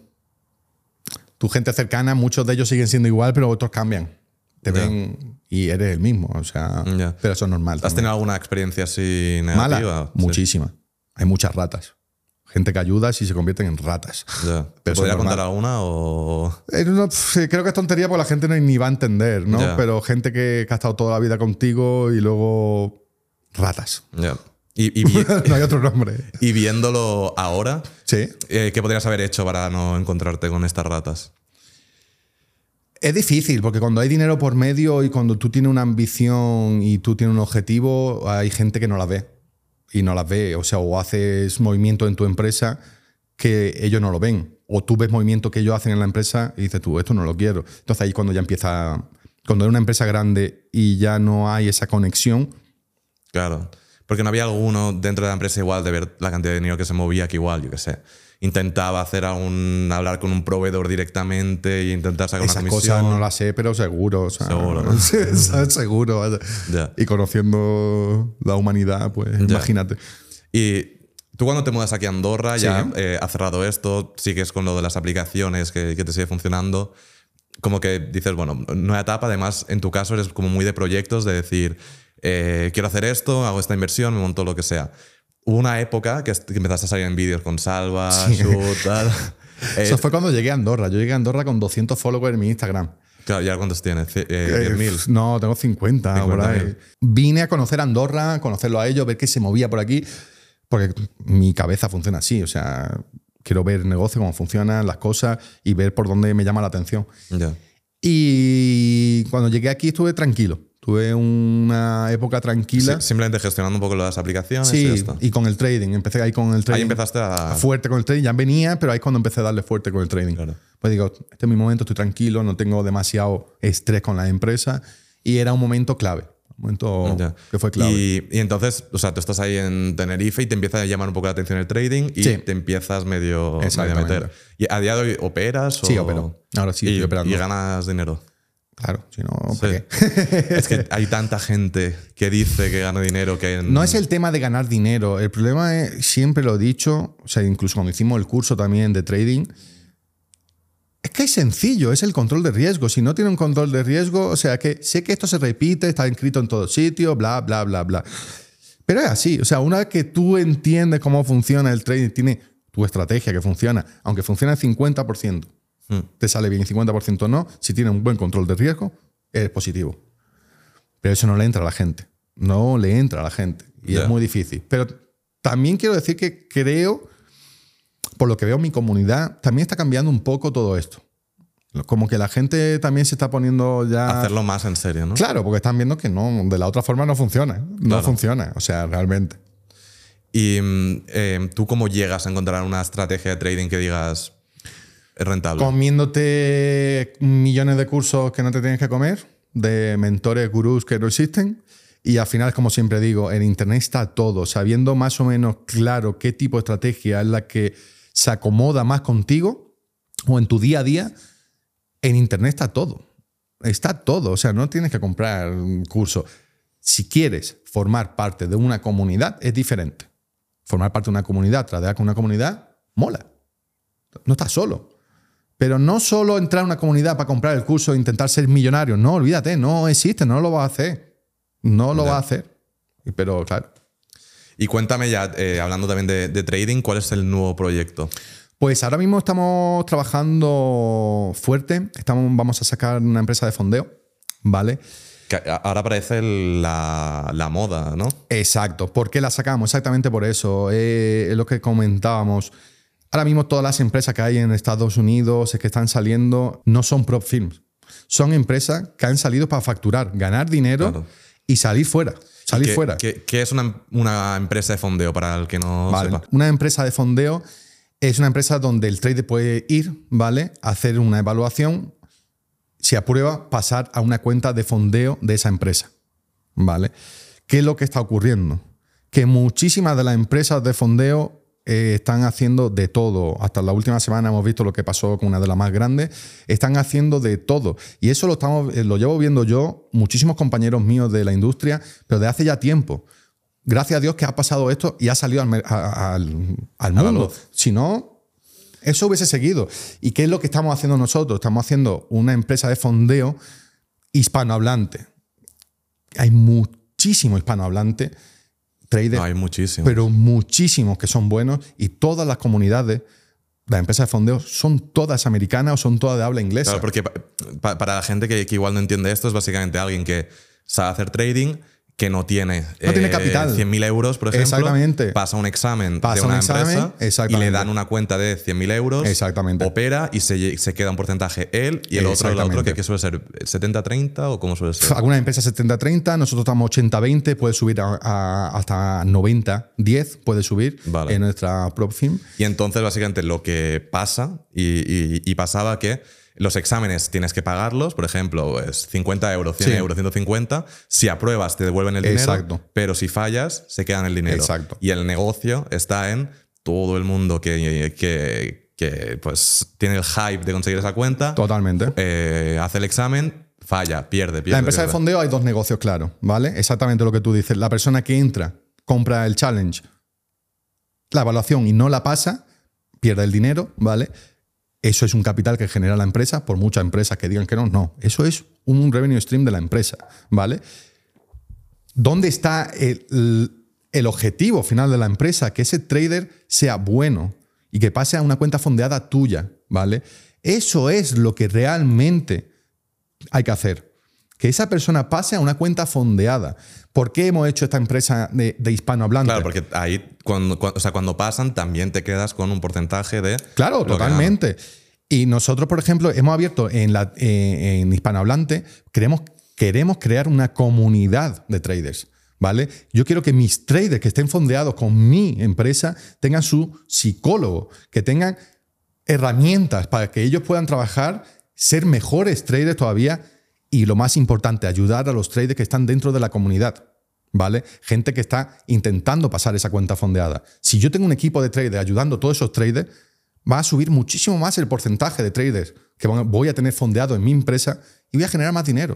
Tu gente cercana, muchos de ellos siguen siendo igual, pero otros cambian. Te ven y eres el mismo. O sea, pero eso es normal. ¿Has tenido alguna experiencia así negativa? Mala, muchísima. Hay muchas ratas. Gente que ayudas y se convierten en ratas. Ya. ¿Te podría contar alguna o...? Creo que es tontería porque la gente ni va a entender, ¿no? Ya. Pero gente que ha estado toda la vida contigo y luego... ratas. Ya. No hay otro nombre. Y viéndolo ahora, ¿sí? ¿Qué podrías haber hecho para no encontrarte con estas ratas? Es difícil, porque cuando hay dinero por medio y cuando tú tienes una ambición y tú tienes un objetivo, hay gente que no la ve. Y no las ve. O sea, o haces movimiento en tu empresa que ellos no lo ven. O tú ves movimiento que ellos hacen en la empresa y dices tú, esto no lo quiero. Entonces ahí cuando ya empieza... Cuando hay una empresa grande y ya no hay esa conexión... Claro. Porque no había alguno dentro de la empresa igual de ver la cantidad de dinero que se movía, que igual, yo qué sé, intentaba hablar con un proveedor directamente e intentar sacar una comisión. Esas cosas no las sé, pero seguro. O sea, seguro, ¿no? Seguro. Ya. Y conociendo la humanidad, pues ya. imagínate. Y Tú cuando te mudas aquí a Andorra, ya Sí. has cerrado esto, sigues con lo de las aplicaciones que te sigue funcionando. Como que dices, bueno, nueva etapa. Además, en tu caso eres como muy de proyectos, de decir, quiero hacer esto, hago esta inversión, me monto lo que sea. Hubo una época que empezaste a salir en vídeos con Salva, Sí. Shoot, tal. Eso fue cuando llegué a Andorra. Yo llegué a Andorra con 200 followers en mi Instagram. Claro, ¿y ahora cuántos tienes? 10.000. No, tengo 50 por ahí. 50.000. Vine a conocer Andorra, conocerlo a ellos, ver qué se movía por aquí, porque mi cabeza funciona así. O sea, quiero ver el negocio, cómo funcionan las cosas y ver por dónde me llama la atención. Ya. Y cuando llegué aquí estuve tranquilo. Tuve una época tranquila. Sí, simplemente gestionando un poco las aplicaciones y Sí, esto. y con el trading. Empecé ahí con el trading. Ahí empezaste a... Fuerte con el trading. Ya venía, pero ahí es cuando empecé a darle fuerte con el trading. Claro. Pues digo, este es mi momento, estoy tranquilo, no tengo demasiado estrés con la empresa. Y era un momento clave. Un momento Ya. que fue clave. Y entonces, o sea, tú estás ahí en Tenerife y te empieza a llamar un poco la atención el trading y Sí. te empiezas medio a Exactamente. meter. ¿Y a día de hoy operas? Sí, o... opero. Ahora sí estoy operando. ¿Y ganas dinero? Claro, si no, Sí. ¿para qué? Es que hay tanta gente que dice que gana dinero que... No es el tema de ganar dinero. El problema es, siempre lo he dicho, o sea, incluso cuando hicimos el curso también de trading, es que es sencillo, es el control de riesgo. Si no tiene un control de riesgo, o sea, que sé que esto se repite, está escrito en todos sitios, bla, bla, bla, bla. Pero es así, o sea, una vez que tú entiendes cómo funciona el trading, tiene tu estrategia que funciona, aunque funcione al 50%, te sale bien y 50% no, si tiene un buen control de riesgo, es positivo. Pero eso no le entra a la gente. No le entra a la gente. Y Ya. es muy difícil. Pero también quiero decir que creo, por lo que veo en mi comunidad, también está cambiando un poco todo esto. Como que la gente también se está poniendo ya... Hacerlo más en serio, ¿no? Claro, porque están viendo que no, de la otra forma no funciona. No Claro. funciona, o sea, realmente. ¿Y tú cómo llegas a encontrar una estrategia de trading que digas es rentable? Comiéndote millones de cursos que no te tienes que comer, de mentores, gurús que no existen. Y al final, como siempre digo, en Internet está todo. Sabiendo más o menos claro qué tipo de estrategia es la que se acomoda más contigo o en tu día a día, en Internet está todo. Está todo. O sea, no tienes que comprar un curso. Si quieres formar parte de una comunidad, es diferente. Formar parte de una comunidad, tradear con una comunidad, mola. No estás solo. Pero no solo entrar a una comunidad para comprar el curso e intentar ser millonario. No, olvídate, no existe, no lo vas a hacer. No lo Ya. vas a hacer. Pero claro. Y cuéntame ya, hablando también de trading, ¿cuál es el nuevo proyecto? Pues ahora mismo estamos trabajando fuerte. Vamos a sacar una empresa de fondeo, ¿vale? Que ahora parece la moda, ¿no? Exacto. ¿Por qué la sacamos? Exactamente por eso. Es lo que comentábamos. Ahora mismo todas las empresas que hay en Estados Unidos que están saliendo no son prop firms. Son empresas que han salido para facturar, ganar dinero Claro. y salir fuera. Salir ¿Qué, fuera. ¿qué es una empresa de fondeo para el que no Vale. sepa? Una empresa de fondeo es una empresa donde el trader puede ir, ¿vale? Hacer una evaluación, si aprueba, pasar a una cuenta de fondeo de esa empresa, ¿vale? ¿Qué es lo que está ocurriendo? Que muchísimas de las empresas de fondeo están haciendo de todo. Hasta la última semana hemos visto lo que pasó con una de las más grandes. Están haciendo de todo. Y eso lo llevo viendo yo, muchísimos compañeros míos de la industria, pero de hace ya tiempo. Gracias a Dios que ha pasado esto y ha salido al la mundo. luz. Si no, eso hubiese seguido. ¿Y qué es lo que estamos haciendo nosotros? Estamos haciendo una empresa de fondeo hispanohablante. Hay muchísimo hispanohablante traders, No, hay muchísimos. pero muchísimos que son buenos y todas las comunidades, las empresas de fondeo, son todas americanas o son todas de habla inglesa. Claro, porque para la gente que igual no entiende esto, es básicamente alguien que sabe hacer trading, que no tiene, capital. 100.000 euros, por ejemplo. Exactamente. Pasa un examen Pasa de un una examen, empresa y exactamente. le dan una cuenta de 100.000 euros. Exactamente. Opera y se queda un porcentaje él y el otro, Exactamente. que suele ser 70-30 o cómo suele ser. Algunas empresas 70-30, nosotros estamos 80-20, puede subir hasta 90-10, puede subir Vale. en nuestra prop firm. Y entonces, básicamente, lo que pasa, y pasaba que los exámenes tienes que pagarlos, por ejemplo, es 50 euros, 100 Sí. euros, 150. Si apruebas, te devuelven el dinero, Exacto. pero si fallas, se quedan el dinero. Exacto. Y el negocio está en todo el mundo que pues, tiene el hype de conseguir esa cuenta, Totalmente. hace el examen, falla, pierde. La empresa de fondeo hay dos negocios claros, ¿vale? Exactamente lo que tú dices. La persona que entra, compra el challenge la evaluación y no la pasa, pierde el dinero, ¿vale? Eso es un capital que genera la empresa, por muchas empresas que digan que no. No, eso es un revenue stream de la empresa, ¿vale? ¿Dónde está el objetivo final de la empresa? Que ese trader sea bueno y que pase a una cuenta fondeada tuya, ¿vale? Eso es lo que realmente hay que hacer. Que esa persona pase a una cuenta fondeada. ¿Por qué hemos hecho esta empresa de hispanohablante? Claro, porque ahí cuando pasan también te quedas con un porcentaje de... Claro, totalmente. Y nosotros, por ejemplo, hemos abierto en hispanohablante, queremos crear una comunidad de traders, ¿vale? Yo quiero que mis traders que estén fondeados con mi empresa tengan su psicólogo, que tengan herramientas para que ellos puedan trabajar, ser mejores traders todavía y, lo más importante, ayudar a los traders que están dentro de la comunidad, ¿vale? Gente que está intentando pasar esa cuenta fondeada. Si yo tengo un equipo de traders ayudando a todos esos traders, va a subir muchísimo más el porcentaje de traders que voy a tener fondeado en mi empresa y voy a generar más dinero.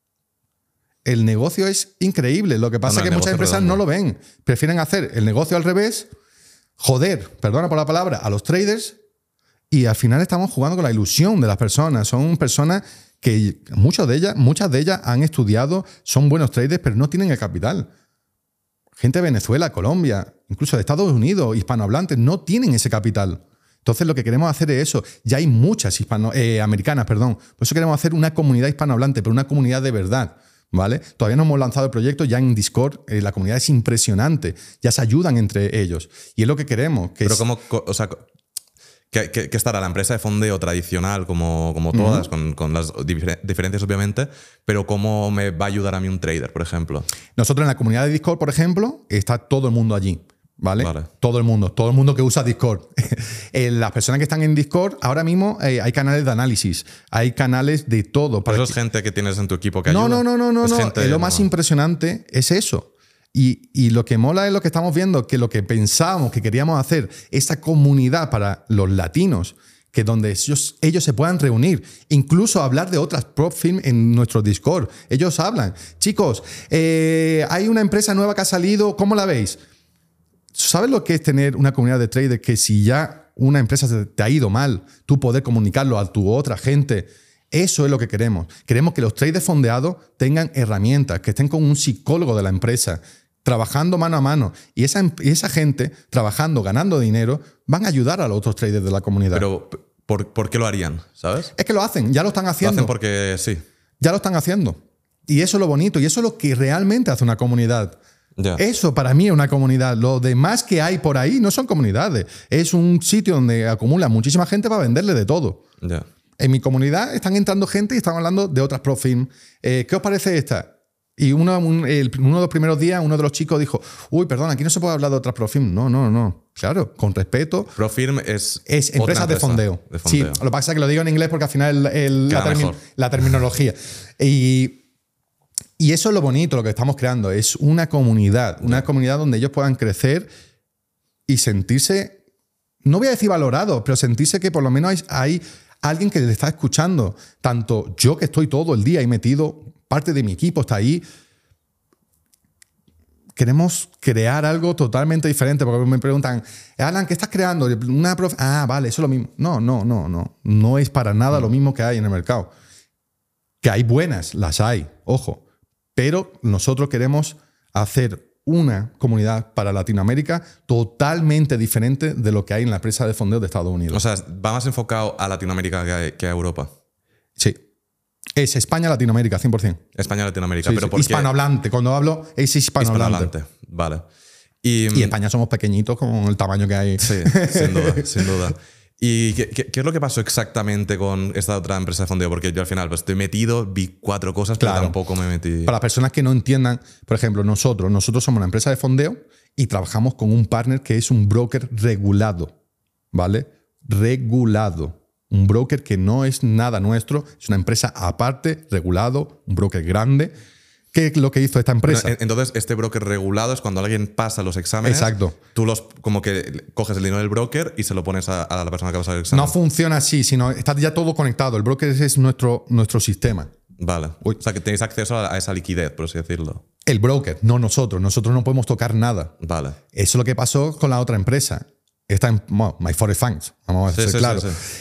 El negocio es increíble. Lo que pasa es que muchas empresas no lo ven. Prefieren hacer el negocio al revés, joder, perdona por la palabra, a los traders, y al final estamos jugando con la ilusión de las personas. Son personas que muchas de ellas han estudiado, son buenos traders, pero no tienen el capital. Gente de Venezuela, Colombia, incluso de Estados Unidos, hispanohablantes, no tienen ese capital. Entonces lo que queremos hacer es eso. Ya hay muchas americanas, perdón. Por eso queremos hacer una comunidad hispanohablante, pero una comunidad de verdad, ¿vale? Todavía no hemos lanzado el proyecto, ya en Discord la comunidad es impresionante. Ya se ayudan entre ellos. Y es lo que queremos. Pero ¿cómo, o sea, que estará la empresa de fondeo tradicional como todas, con las diferencias obviamente, pero ¿cómo me va a ayudar a mí un trader, por ejemplo? Nosotros en la comunidad de Discord, por ejemplo, está todo el mundo allí. ¿Vale? Todo el mundo que usa Discord. Las personas que están en Discord, ahora mismo hay canales de análisis, hay canales de todo. ¿Pero es gente que tienes en tu equipo que ayuda? No. Lo más impresionante es eso. Y lo que mola es lo que estamos viendo, que lo que pensábamos que queríamos hacer, esa comunidad para los latinos, que donde ellos se puedan reunir, incluso hablar de otras prop firm en nuestro Discord. Ellos hablan. Chicos, hay una empresa nueva que ha salido, ¿cómo la veis? ¿Sabes lo que es tener una comunidad de traders que si ya una empresa te ha ido mal, tú poder comunicarlo a tu otra gente? Eso es lo que queremos. Queremos que los traders fondeados tengan herramientas, que estén con un psicólogo de la empresa, trabajando mano a mano. Y esa gente, trabajando, ganando dinero, van a ayudar a los otros traders de la comunidad. Pero, ¿por qué lo harían? ¿Sabes? Es que lo hacen, ya lo están haciendo. Lo hacen porque sí. Ya lo están haciendo. Y eso es lo bonito, y eso es lo que realmente hace una comunidad. Yeah. Eso para mí es una comunidad. Lo demás que hay por ahí no son comunidades. Es un sitio donde acumula muchísima gente para venderle de todo. Yeah. En mi comunidad están entrando gente y están hablando de otras profim. ¿Qué os parece esta? Y uno de los primeros días, uno de los chicos dijo, uy, perdón, aquí no se puede hablar de otras profim. No. Claro, con respeto. Profirm es empresas de fondeo. Sí, lo que pasa es que lo digo en inglés porque al final la terminología. Y eso es lo bonito, lo que estamos creando. Es una comunidad donde ellos puedan crecer y sentirse, no voy a decir valorado, pero sentirse que por lo menos hay alguien que les está escuchando. Tanto yo, que estoy todo el día ahí metido, parte de mi equipo está ahí. Queremos crear algo totalmente diferente, porque me preguntan, Alan, ¿qué estás creando? Vale, eso es lo mismo. No. No es para nada lo mismo que hay en el mercado. Que hay buenas, las hay, ojo. Pero nosotros queremos hacer una comunidad para Latinoamérica totalmente diferente de lo que hay en la empresa de fondeo de Estados Unidos. O sea, va más enfocado a Latinoamérica que a Europa. Sí. Es España-Latinoamérica, 100%. España-Latinoamérica. Sí, pero sí. Hispanohablante. Cuando hablo, es hispanohablante. Vale. Y España somos pequeñitos con el tamaño que hay. Sí, sin duda. ¿Y qué es lo que pasó exactamente con esta otra empresa de fondeo? Porque yo al final estoy metido, vi 4 cosas, pero tampoco me metí. Para las personas que no entiendan, por ejemplo, nosotros somos una empresa de fondeo y trabajamos con un partner que es un broker regulado, ¿vale? Regulado. Un broker que no es nada nuestro, es una empresa aparte, regulado, un broker grande. ¿Qué es lo que hizo esta empresa? Bueno, entonces, este broker regulado es cuando alguien pasa los exámenes. Exacto. Tú como que coges el dinero del broker y se lo pones a la persona que va a pasar el examen. No funciona así, sino está ya todo conectado. El broker es nuestro sistema, Vale. Uy. O sea, que tenéis acceso a esa liquidez, por así decirlo. El broker, no nosotros. Nosotros no podemos tocar nada. Vale. Eso es lo que pasó con la otra empresa. Esta, bueno, My Forest Funds, vamos a ser claros.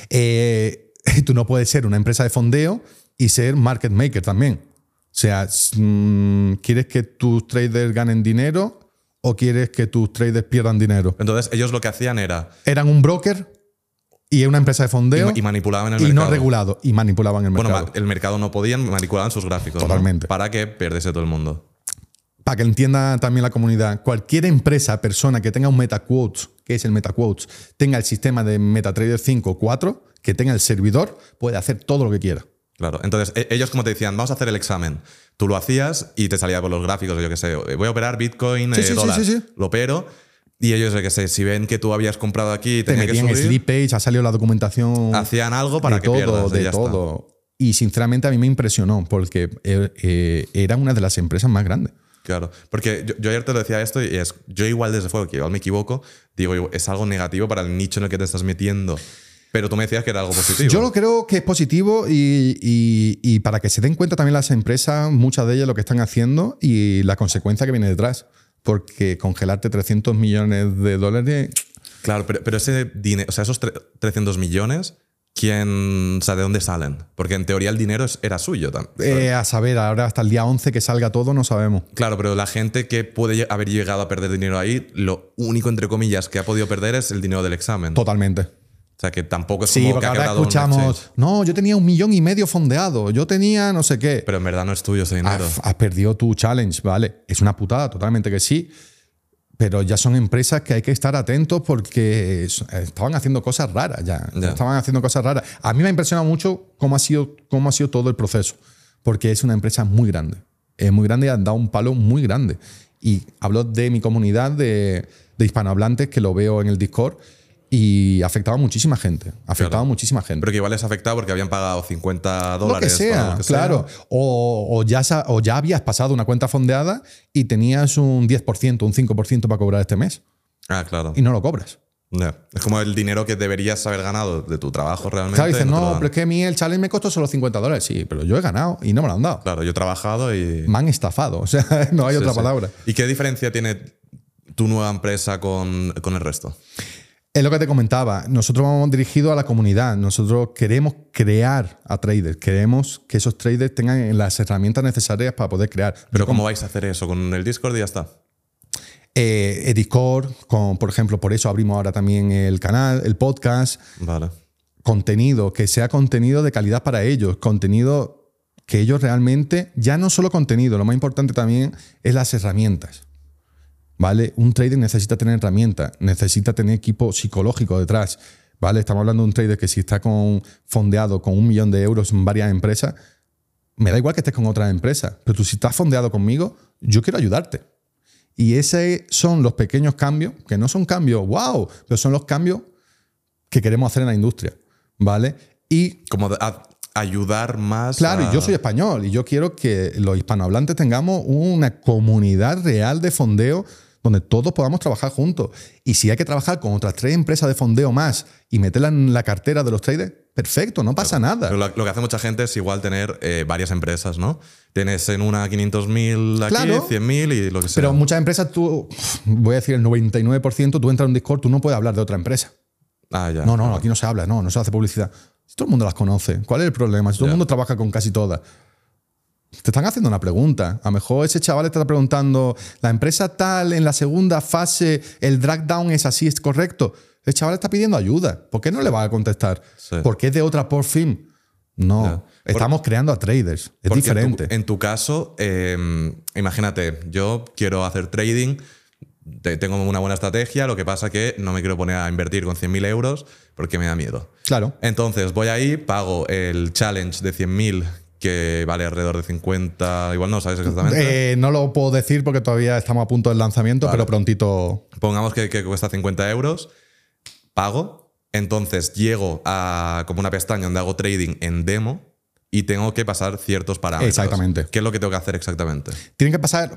Tú no puedes ser una empresa de fondeo y ser market maker también. O sea, ¿quieres que tus traders ganen dinero o quieres que tus traders pierdan dinero? Entonces, ellos lo que hacían era... Eran un broker y una empresa de fondeo. Y manipulaban el mercado. Y no regulado. Y manipulaban el mercado. Bueno, el mercado no podían, manipulaban sus gráficos. Totalmente. ¿No? Para que perdiese todo el mundo. Para que entienda también la comunidad, cualquier empresa, persona que tenga un MetaQuotes, que es el MetaQuotes, tenga el sistema de MetaTrader 5 o 4, que tenga el servidor, puede hacer todo lo que quiera. Claro. Entonces, ellos como te decían, vamos a hacer el examen. Tú lo hacías y te salía por los gráficos, yo qué sé, voy a operar Bitcoin, dólar. Sí. Lo opero. Y ellos, yo qué sé, si ven que tú habías comprado aquí y tenía que subir... Sleep Page, ha salido la documentación... Hacían algo para que pierdas. De todo. Y sinceramente a mí me impresionó porque era una de las empresas más grandes. Claro, porque yo ayer te lo decía esto y es, yo igual desde fuera, que igual me equivoco, digo, es algo negativo para el nicho en el que te estás metiendo. Pero tú me decías que era algo positivo. Yo lo creo que es positivo y para que se den cuenta también las empresas, muchas de ellas lo que están haciendo y la consecuencia que viene detrás. Porque congelarte 300 millones de dólares... Claro, pero ese dinero, o sea, esos 300 millones... ¿De dónde salen? Porque en teoría el dinero era suyo también. A saber, ahora hasta el día 11 que salga todo no sabemos. Claro, pero la gente que puede haber llegado a perder dinero ahí, lo único, entre comillas, que ha podido perder es el dinero del examen. Totalmente. O sea, que tampoco es sí, como porque que ha ahora quebrado escuchamos, no, yo tenía 1,5 millones fondeado, yo tenía no sé qué. Pero en verdad no es tuyo ese dinero. Has perdido tu challenge, ¿vale? Es una putada, totalmente que sí. Pero ya son empresas que hay que estar atentos porque estaban haciendo cosas raras ya. Estaban haciendo cosas raras. A mí me ha impresionado mucho cómo ha sido todo el proceso. Porque es una empresa muy grande. Es muy grande y han dado un palo muy grande. Y hablo de mi comunidad de hispanohablantes que lo veo en el Discord y ha afectado a muchísima gente. Muchísima gente. Pero que igual les ha afectado porque habían pagado $50. Lo que sea, claro. O ya habías pasado una cuenta fondeada y tenías un 10%, un 5% para cobrar este mes. Ah, claro. Y no lo cobras. Yeah. Es como el dinero que deberías haber ganado de tu trabajo realmente. Claro, dices, no, pero es que a mí el challenge me costó solo $50. Sí, pero yo he ganado y no me lo han dado. Claro, yo he trabajado y... Me han estafado. O sea, no hay otra palabra. ¿Y qué diferencia tiene tu nueva empresa con el resto? Es lo que te comentaba. Nosotros vamos dirigidos a la comunidad. Nosotros queremos crear a traders. Queremos que esos traders tengan las herramientas necesarias para poder crear. ¿Pero cómo vais a hacer eso? ¿Con el Discord y ya está? Discord, por ejemplo, por eso abrimos ahora también el canal, el podcast. Vale. Contenido, que sea contenido de calidad para ellos. Contenido que ellos realmente, ya no solo contenido, lo más importante también es las herramientas. ¿Vale? Un trader necesita tener herramientas, necesita tener equipo psicológico detrás. ¿Vale? Estamos hablando de un trader que si está fondeado con 1 millón de euros en varias empresas, me da igual que estés con otras empresas, pero tú si estás fondeado conmigo, yo quiero ayudarte. Y esos son los pequeños cambios, que no son cambios, wow, pero son los cambios que queremos hacer en la industria. ¿Vale? Y como ayudar más. Claro, y yo soy español y yo quiero que los hispanohablantes tengamos una comunidad real de fondeo donde todos podamos trabajar juntos. Y si hay que trabajar con otras 3 empresas de fondeo más y meterla en la cartera de los traders, perfecto, no pasa nada. Pero lo que hace mucha gente es igual tener varias empresas, ¿no? Tienes en una 500.000 aquí, claro, 100.000 y lo que sea. Pero muchas empresas, voy a decir el 99%, tú entras en un Discord, tú no puedes hablar de otra empresa. Ah, ya. No, aquí no se habla, no se hace publicidad. Si todo el mundo las conoce, ¿cuál es el problema? Si todo el mundo trabaja con casi todas. Te están haciendo una pregunta. A lo mejor ese chaval te está preguntando, ¿la empresa tal en la segunda fase, el drag down es así, es correcto? El chaval está pidiendo ayuda. ¿Por qué no le va a contestar? Sí. ¿Por qué es de otra por fin? No, estamos creando a traders. Es diferente. En tu caso, imagínate, yo quiero hacer trading, tengo una buena estrategia, lo que pasa que no me quiero poner a invertir con 100.000 euros porque me da miedo. Claro. Entonces voy ahí, pago el challenge de 100.000 que vale alrededor de 50, igual no sabes exactamente. No lo puedo decir porque todavía estamos a punto del lanzamiento, vale, pero prontito. Pongamos que cuesta 50 euros, pago, entonces llego a como una pestaña donde hago trading en demo y tengo que pasar ciertos parámetros. Exactamente. ¿Qué es lo que tengo que hacer exactamente? Tienen que pasar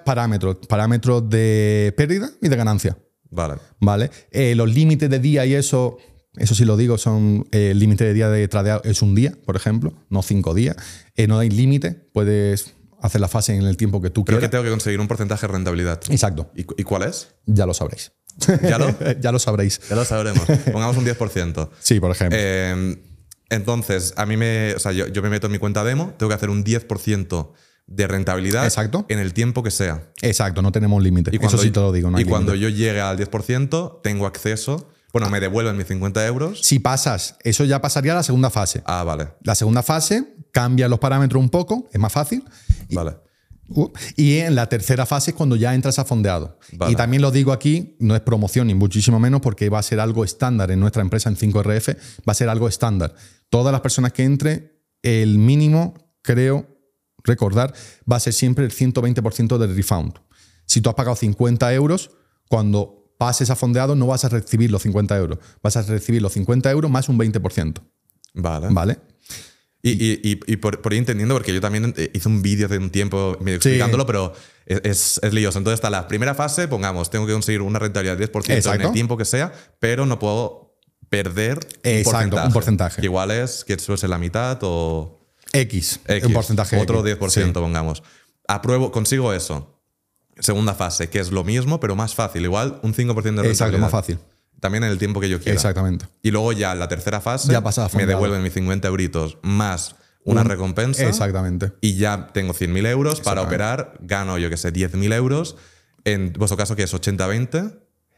parámetros de pérdida y de ganancia. Vale. Los límites de día y eso Eso sí lo digo, son el límite de día de tradeado es un día, por ejemplo, no 5 días. No hay límite, puedes hacer la fase en el tiempo que tú Creo quieras. que tengo que conseguir un porcentaje de rentabilidad. Exacto. ¿Y cuál es? Ya lo sabréis. ¿Ya lo? Ya lo sabréis. Ya lo sabremos. Pongamos un 10%. Sí, por ejemplo. Entonces, a mí yo me meto en mi cuenta demo, tengo que hacer un 10% de rentabilidad. Exacto. En el tiempo que sea. Exacto, no tenemos límite. Eso sí te lo digo. No hay cuando límite. yo llegue al 10%, tengo acceso. Bueno, me devuelven mis 50 euros. Si pasas, eso ya pasaría a la segunda fase. Ah, vale. La segunda fase cambia los parámetros un poco, es más fácil. Vale. Y en la tercera fase es cuando ya entras a fondeado. Vale. Y también lo digo aquí, no es promoción ni muchísimo menos, porque va a ser algo estándar en nuestra empresa en 5RF, va a ser algo estándar. Todas las personas que entren, el mínimo, creo recordar, va a ser siempre el 120% del refund. Si tú has pagado 50 euros, cuando pases a fondeado no vas a recibir los 50 euros. Vas a recibir los 50 euros más un 20%. Vale. ¿Vale? Y por ir entendiendo, porque yo también hice un vídeo hace un tiempo medio explicándolo, pero es lioso. Entonces está la primera fase, pongamos, tengo que conseguir una rentabilidad del 10% Exacto. en el tiempo que sea, pero no puedo perder un porcentaje. Que igual es que suele ser la mitad o X. Un porcentaje. otro X. 10%, Sí. pongamos. Apruebo, consigo eso. Segunda fase, que es lo mismo, pero más fácil. Igual un 5% de rentabilidad. Exacto, más fácil. También en el tiempo que yo quiera. Exactamente. Y luego ya en la tercera fase Ya pasa a me fondeado. devuelven mis 50 euritos más una recompensa. Exactamente. Y ya tengo 100.000 euros para operar. Gano, yo que sé, 10.000 euros. En vuestro caso, que es 80-20.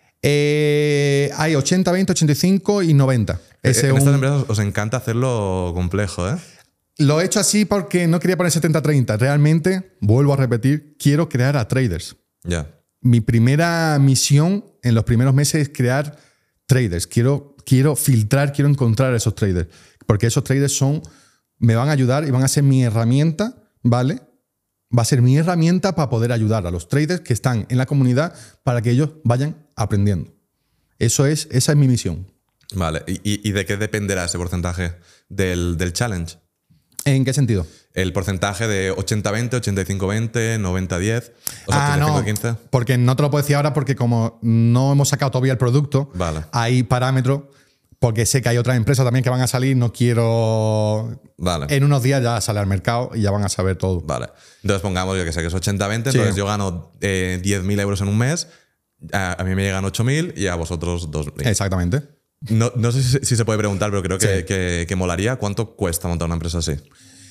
Hay 80, 20, 85 y 90. En estas empresas os encanta hacerlo complejo, ¿eh? Lo he hecho así porque no quería poner 70-30. Realmente, vuelvo a repetir, quiero crear a traders. Ya. Mi primera misión en los primeros meses es crear traders. Quiero filtrar, quiero encontrar a esos traders. Porque esos traders me van a ayudar y van a ser mi herramienta, ¿vale? Va a ser mi herramienta para poder ayudar a los traders que están en la comunidad para que ellos vayan aprendiendo. Esa es mi misión. Vale. ¿Y de qué dependerá ese porcentaje del challenge? ¿En qué sentido? El porcentaje de 80-20, 85-20, 90-10, o sea, No, 85-15. porque no te lo puedo decir ahora porque como no hemos sacado todavía el producto, Vale. hay parámetros, porque sé que hay otras empresas también que van a salir, no quiero... Vale. En unos días ya sale al mercado y ya van a saber todo. Vale. Entonces pongamos, yo que sé, que es 80-20, Sí. entonces yo gano 10.000 euros en un mes, a mí me llegan 8.000 y a vosotros 2.000. Exactamente. No sé si se puede preguntar, pero creo Sí. que molaría. ¿Cuánto cuesta montar una empresa así?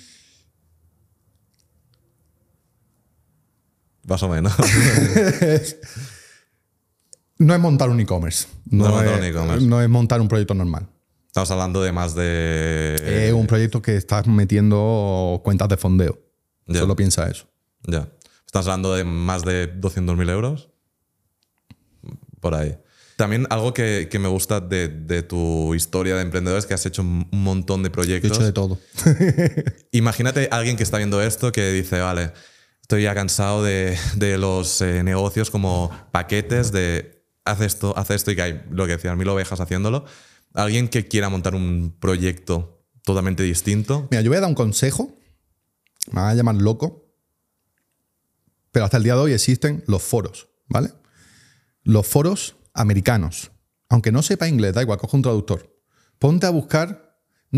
Más o menos. No es montar un e-commerce. No es montar un e-commerce. No es montar un proyecto normal. Estamos hablando de más de... Es un proyecto que estás metiendo cuentas de fondeo. Ya. Solo piensa eso. Ya. Estamos hablando de más de 200.000 euros. Por ahí. También algo que me gusta de tu historia de emprendedor es que has hecho un montón de He proyectos. hecho de todo. Imagínate a alguien que está viendo esto que dice, vale, estoy ya cansado de los negocios como paquetes de haz esto y que hay lo que decían 1.000 ovejas haciéndolo. Alguien que quiera montar un proyecto totalmente distinto. Mira, yo voy a dar un consejo. Me van a llamar loco. Pero hasta el día de hoy existen los foros, ¿vale? Los foros americanos. Aunque no sepa inglés, da igual, coge un traductor. Ponte a buscar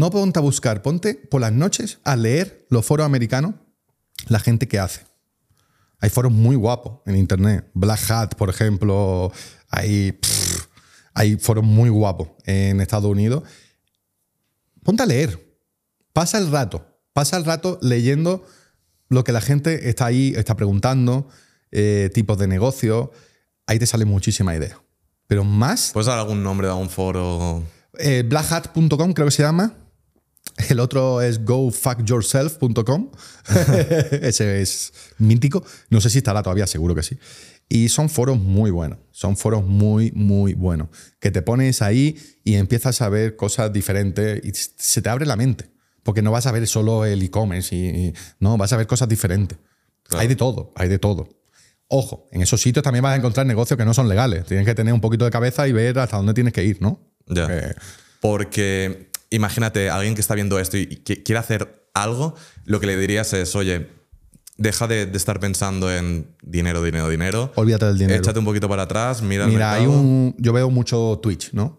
por las noches a leer los foros americanos, la gente que hace. Hay foros muy guapos en internet. Black Hat, por ejemplo. Hay foros muy guapos en Estados Unidos. Ponte a leer. Pasa el rato leyendo lo que la gente está ahí, está preguntando, tipos de negocio. Ahí te sale muchísima idea. Pero más... ¿Puedes dar algún nombre de algún foro? Blackhat.com creo que se llama. El otro es gofuckyourself.com. Ese es mítico. No sé si estará todavía, seguro que sí. Y son foros muy buenos. Son foros muy, muy buenos. Que te pones ahí y empiezas a ver cosas diferentes y se te abre la mente. Porque no vas a ver solo el e-commerce. No, vas a ver cosas diferentes. Claro. Hay de todo. Ojo, en esos sitios también vas a encontrar negocios que no son legales. Tienes que tener un poquito de cabeza y ver hasta dónde tienes que ir, ¿no? Ya. Porque imagínate, alguien que está viendo esto y que quiere hacer algo, lo que le dirías es, oye, deja de estar pensando en dinero. Olvídate del dinero. Échate un poquito para atrás, mira el Mira, mercado. yo veo mucho Twitch, ¿no?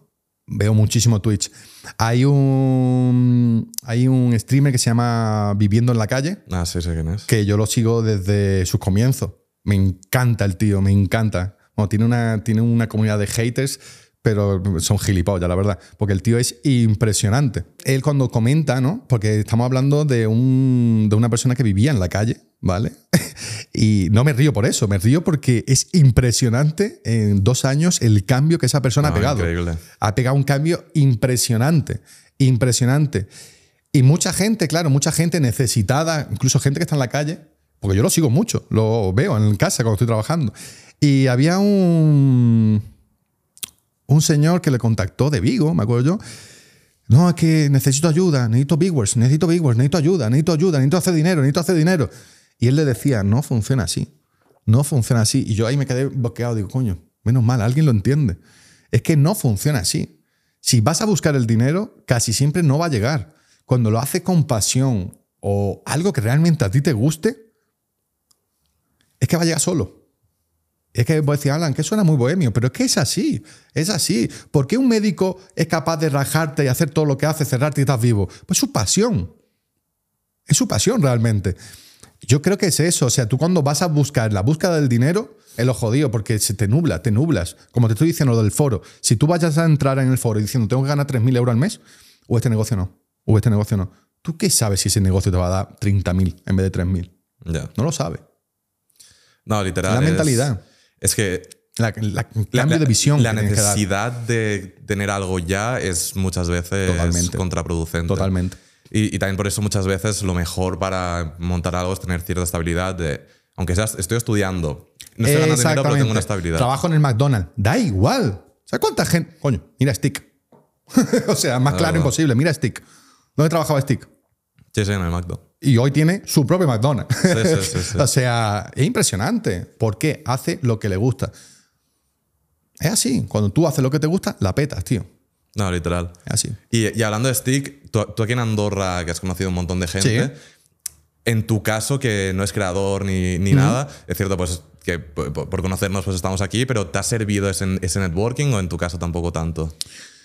Veo muchísimo Twitch. Hay un streamer que se llama Viviendo en la Calle. Ah, sí, sé quién es. Que yo lo sigo desde sus comienzos. Me encanta el tío, me encanta. Bueno, tiene una comunidad de haters, pero son gilipollas, la verdad. Porque el tío es impresionante. Él cuando comenta, ¿no? Porque estamos hablando de una persona que vivía en la calle, ¿vale? Y no me río por eso, me río porque es impresionante en 2 años el cambio que esa persona ha pegado. Increíble. Ha pegado un cambio impresionante, impresionante. Y mucha gente, claro, mucha gente necesitada, incluso gente que está en la calle, porque yo lo sigo mucho, lo veo en casa cuando estoy trabajando. Y había un señor que le contactó de Vigo, me acuerdo yo. No, es que necesito ayuda, necesito viewers, necesito ayuda, necesito hacer dinero. Y él le decía, no funciona así, no funciona así. Y yo ahí me quedé bloqueado, digo, coño, menos mal, alguien lo entiende. Es que no funciona así. Si vas a buscar el dinero, casi siempre no va a llegar. Cuando lo haces con pasión o algo que realmente a ti te guste, es que va a llegar solo. Es que vos decís, Alan, que suena muy bohemio, pero es que es así, es así. ¿Por qué un médico es capaz de rajarte y hacer todo lo que hace, cerrarte y estás vivo? Pues su pasión. Es su pasión realmente. Yo creo que es eso. O sea, tú cuando vas a buscar la búsqueda del dinero, es lo jodido, porque se te nublas. Como te estoy diciendo lo del foro. Si tú vayas a entrar en el foro diciendo, tengo que ganar 3.000 euros al mes, o este negocio no, ¿tú qué sabes si ese negocio te va a dar 30.000 en vez de 3.000? Ya. No lo sabes. No, literal. La mentalidad. Es que el cambio de visión. La necesidad de tener algo ya es muchas veces contraproducente. Totalmente. Y también por eso muchas veces lo mejor para montar algo es tener cierta estabilidad de, aunque sea, estoy estudiando, no estoy ganando dinero, pero tengo una estabilidad. Trabajo en el McDonald's. Da igual. ¿Sabes cuánta gente? Coño, mira Stick. O sea, más claro imposible. Mira Stick. ¿Dónde trabajaba Stick? Sí, en el McDonald's. Y hoy tiene su propio McDonald's. Sí. O sea, es impresionante. Porque hace lo que le gusta. Es así. Cuando tú haces lo que te gusta, la petas, tío. No, literal. Es así. Y hablando de Stick, tú aquí en Andorra, que has conocido un montón de gente, Sí. En tu caso, que no es creador ni nada, es cierto, pues que por conocernos pues estamos aquí, pero ¿te ha servido ese networking o en tu caso tampoco tanto?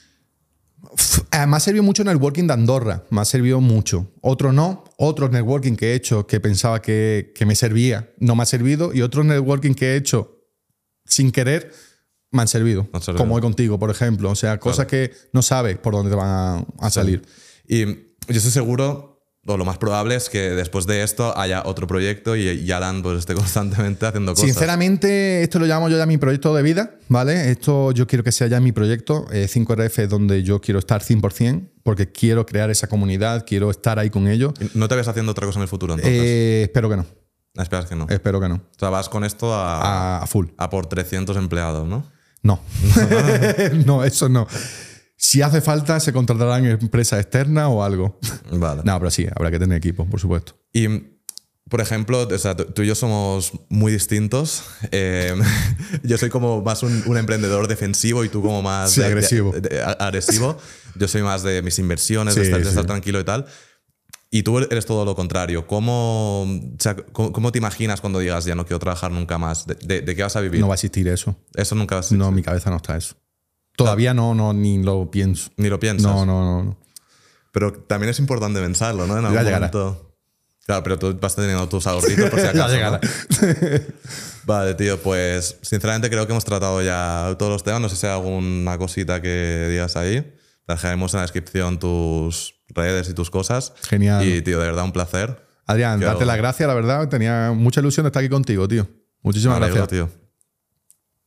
Me ha servido mucho el networking de Andorra, me ha servido mucho. Otro no, otros networking que he hecho que pensaba que me servía, no me ha servido, y otros networking que he hecho sin querer me han servido. Como hoy contigo, por ejemplo. O sea, cosas que no sabes por dónde te van a salir. Y yo estoy seguro, o lo más probable es que después de esto haya otro proyecto y Alan pues esté constantemente haciendo cosas. Sinceramente, esto lo llamo yo ya mi proyecto de vida, ¿vale? Esto yo quiero que sea ya mi proyecto, 5RF, donde yo quiero estar 100%, porque quiero crear esa comunidad, quiero estar ahí con ellos. ¿No te ves haciendo otra cosa en el futuro, entonces? Espero que no. ¿Esperas que no? Espero que no. O sea, vas con esto a full. A por 300 empleados, ¿no? No. No, eso no. Si hace falta, se contratarán empresas externas o algo. Vale. No, pero sí, habrá que tener equipo, por supuesto. Y, por ejemplo, o sea, tú y yo somos muy distintos. Yo soy como más un emprendedor defensivo y tú como más sí, agresivo. Agresivo. Yo soy más de mis inversiones, sí, de estar tranquilo y tal. Y tú eres todo lo contrario. ¿Cómo te imaginas cuando digas ya no quiero trabajar nunca más? ¿De qué vas a vivir? No va a existir eso. Eso nunca va a existir. No, en mi cabeza no está eso. Todavía no, ni lo pienso. ¿Ni lo piensas? No. Pero también es importante pensarlo, ¿no? En algún ya llegará. momento. Claro, pero tú vas teniendo tus ahorritos por si acaso. Ya llegará. ¿No? Vale, tío, pues sinceramente creo que hemos tratado ya todos los temas. No sé si hay alguna cosita que digas ahí. Dejaremos en la descripción tus redes y tus cosas. Genial. Y, tío, de verdad, un placer. Adrián, darte las gracias, la verdad. Tenía mucha ilusión de estar aquí contigo, tío. Muchísimas gracias. Tío.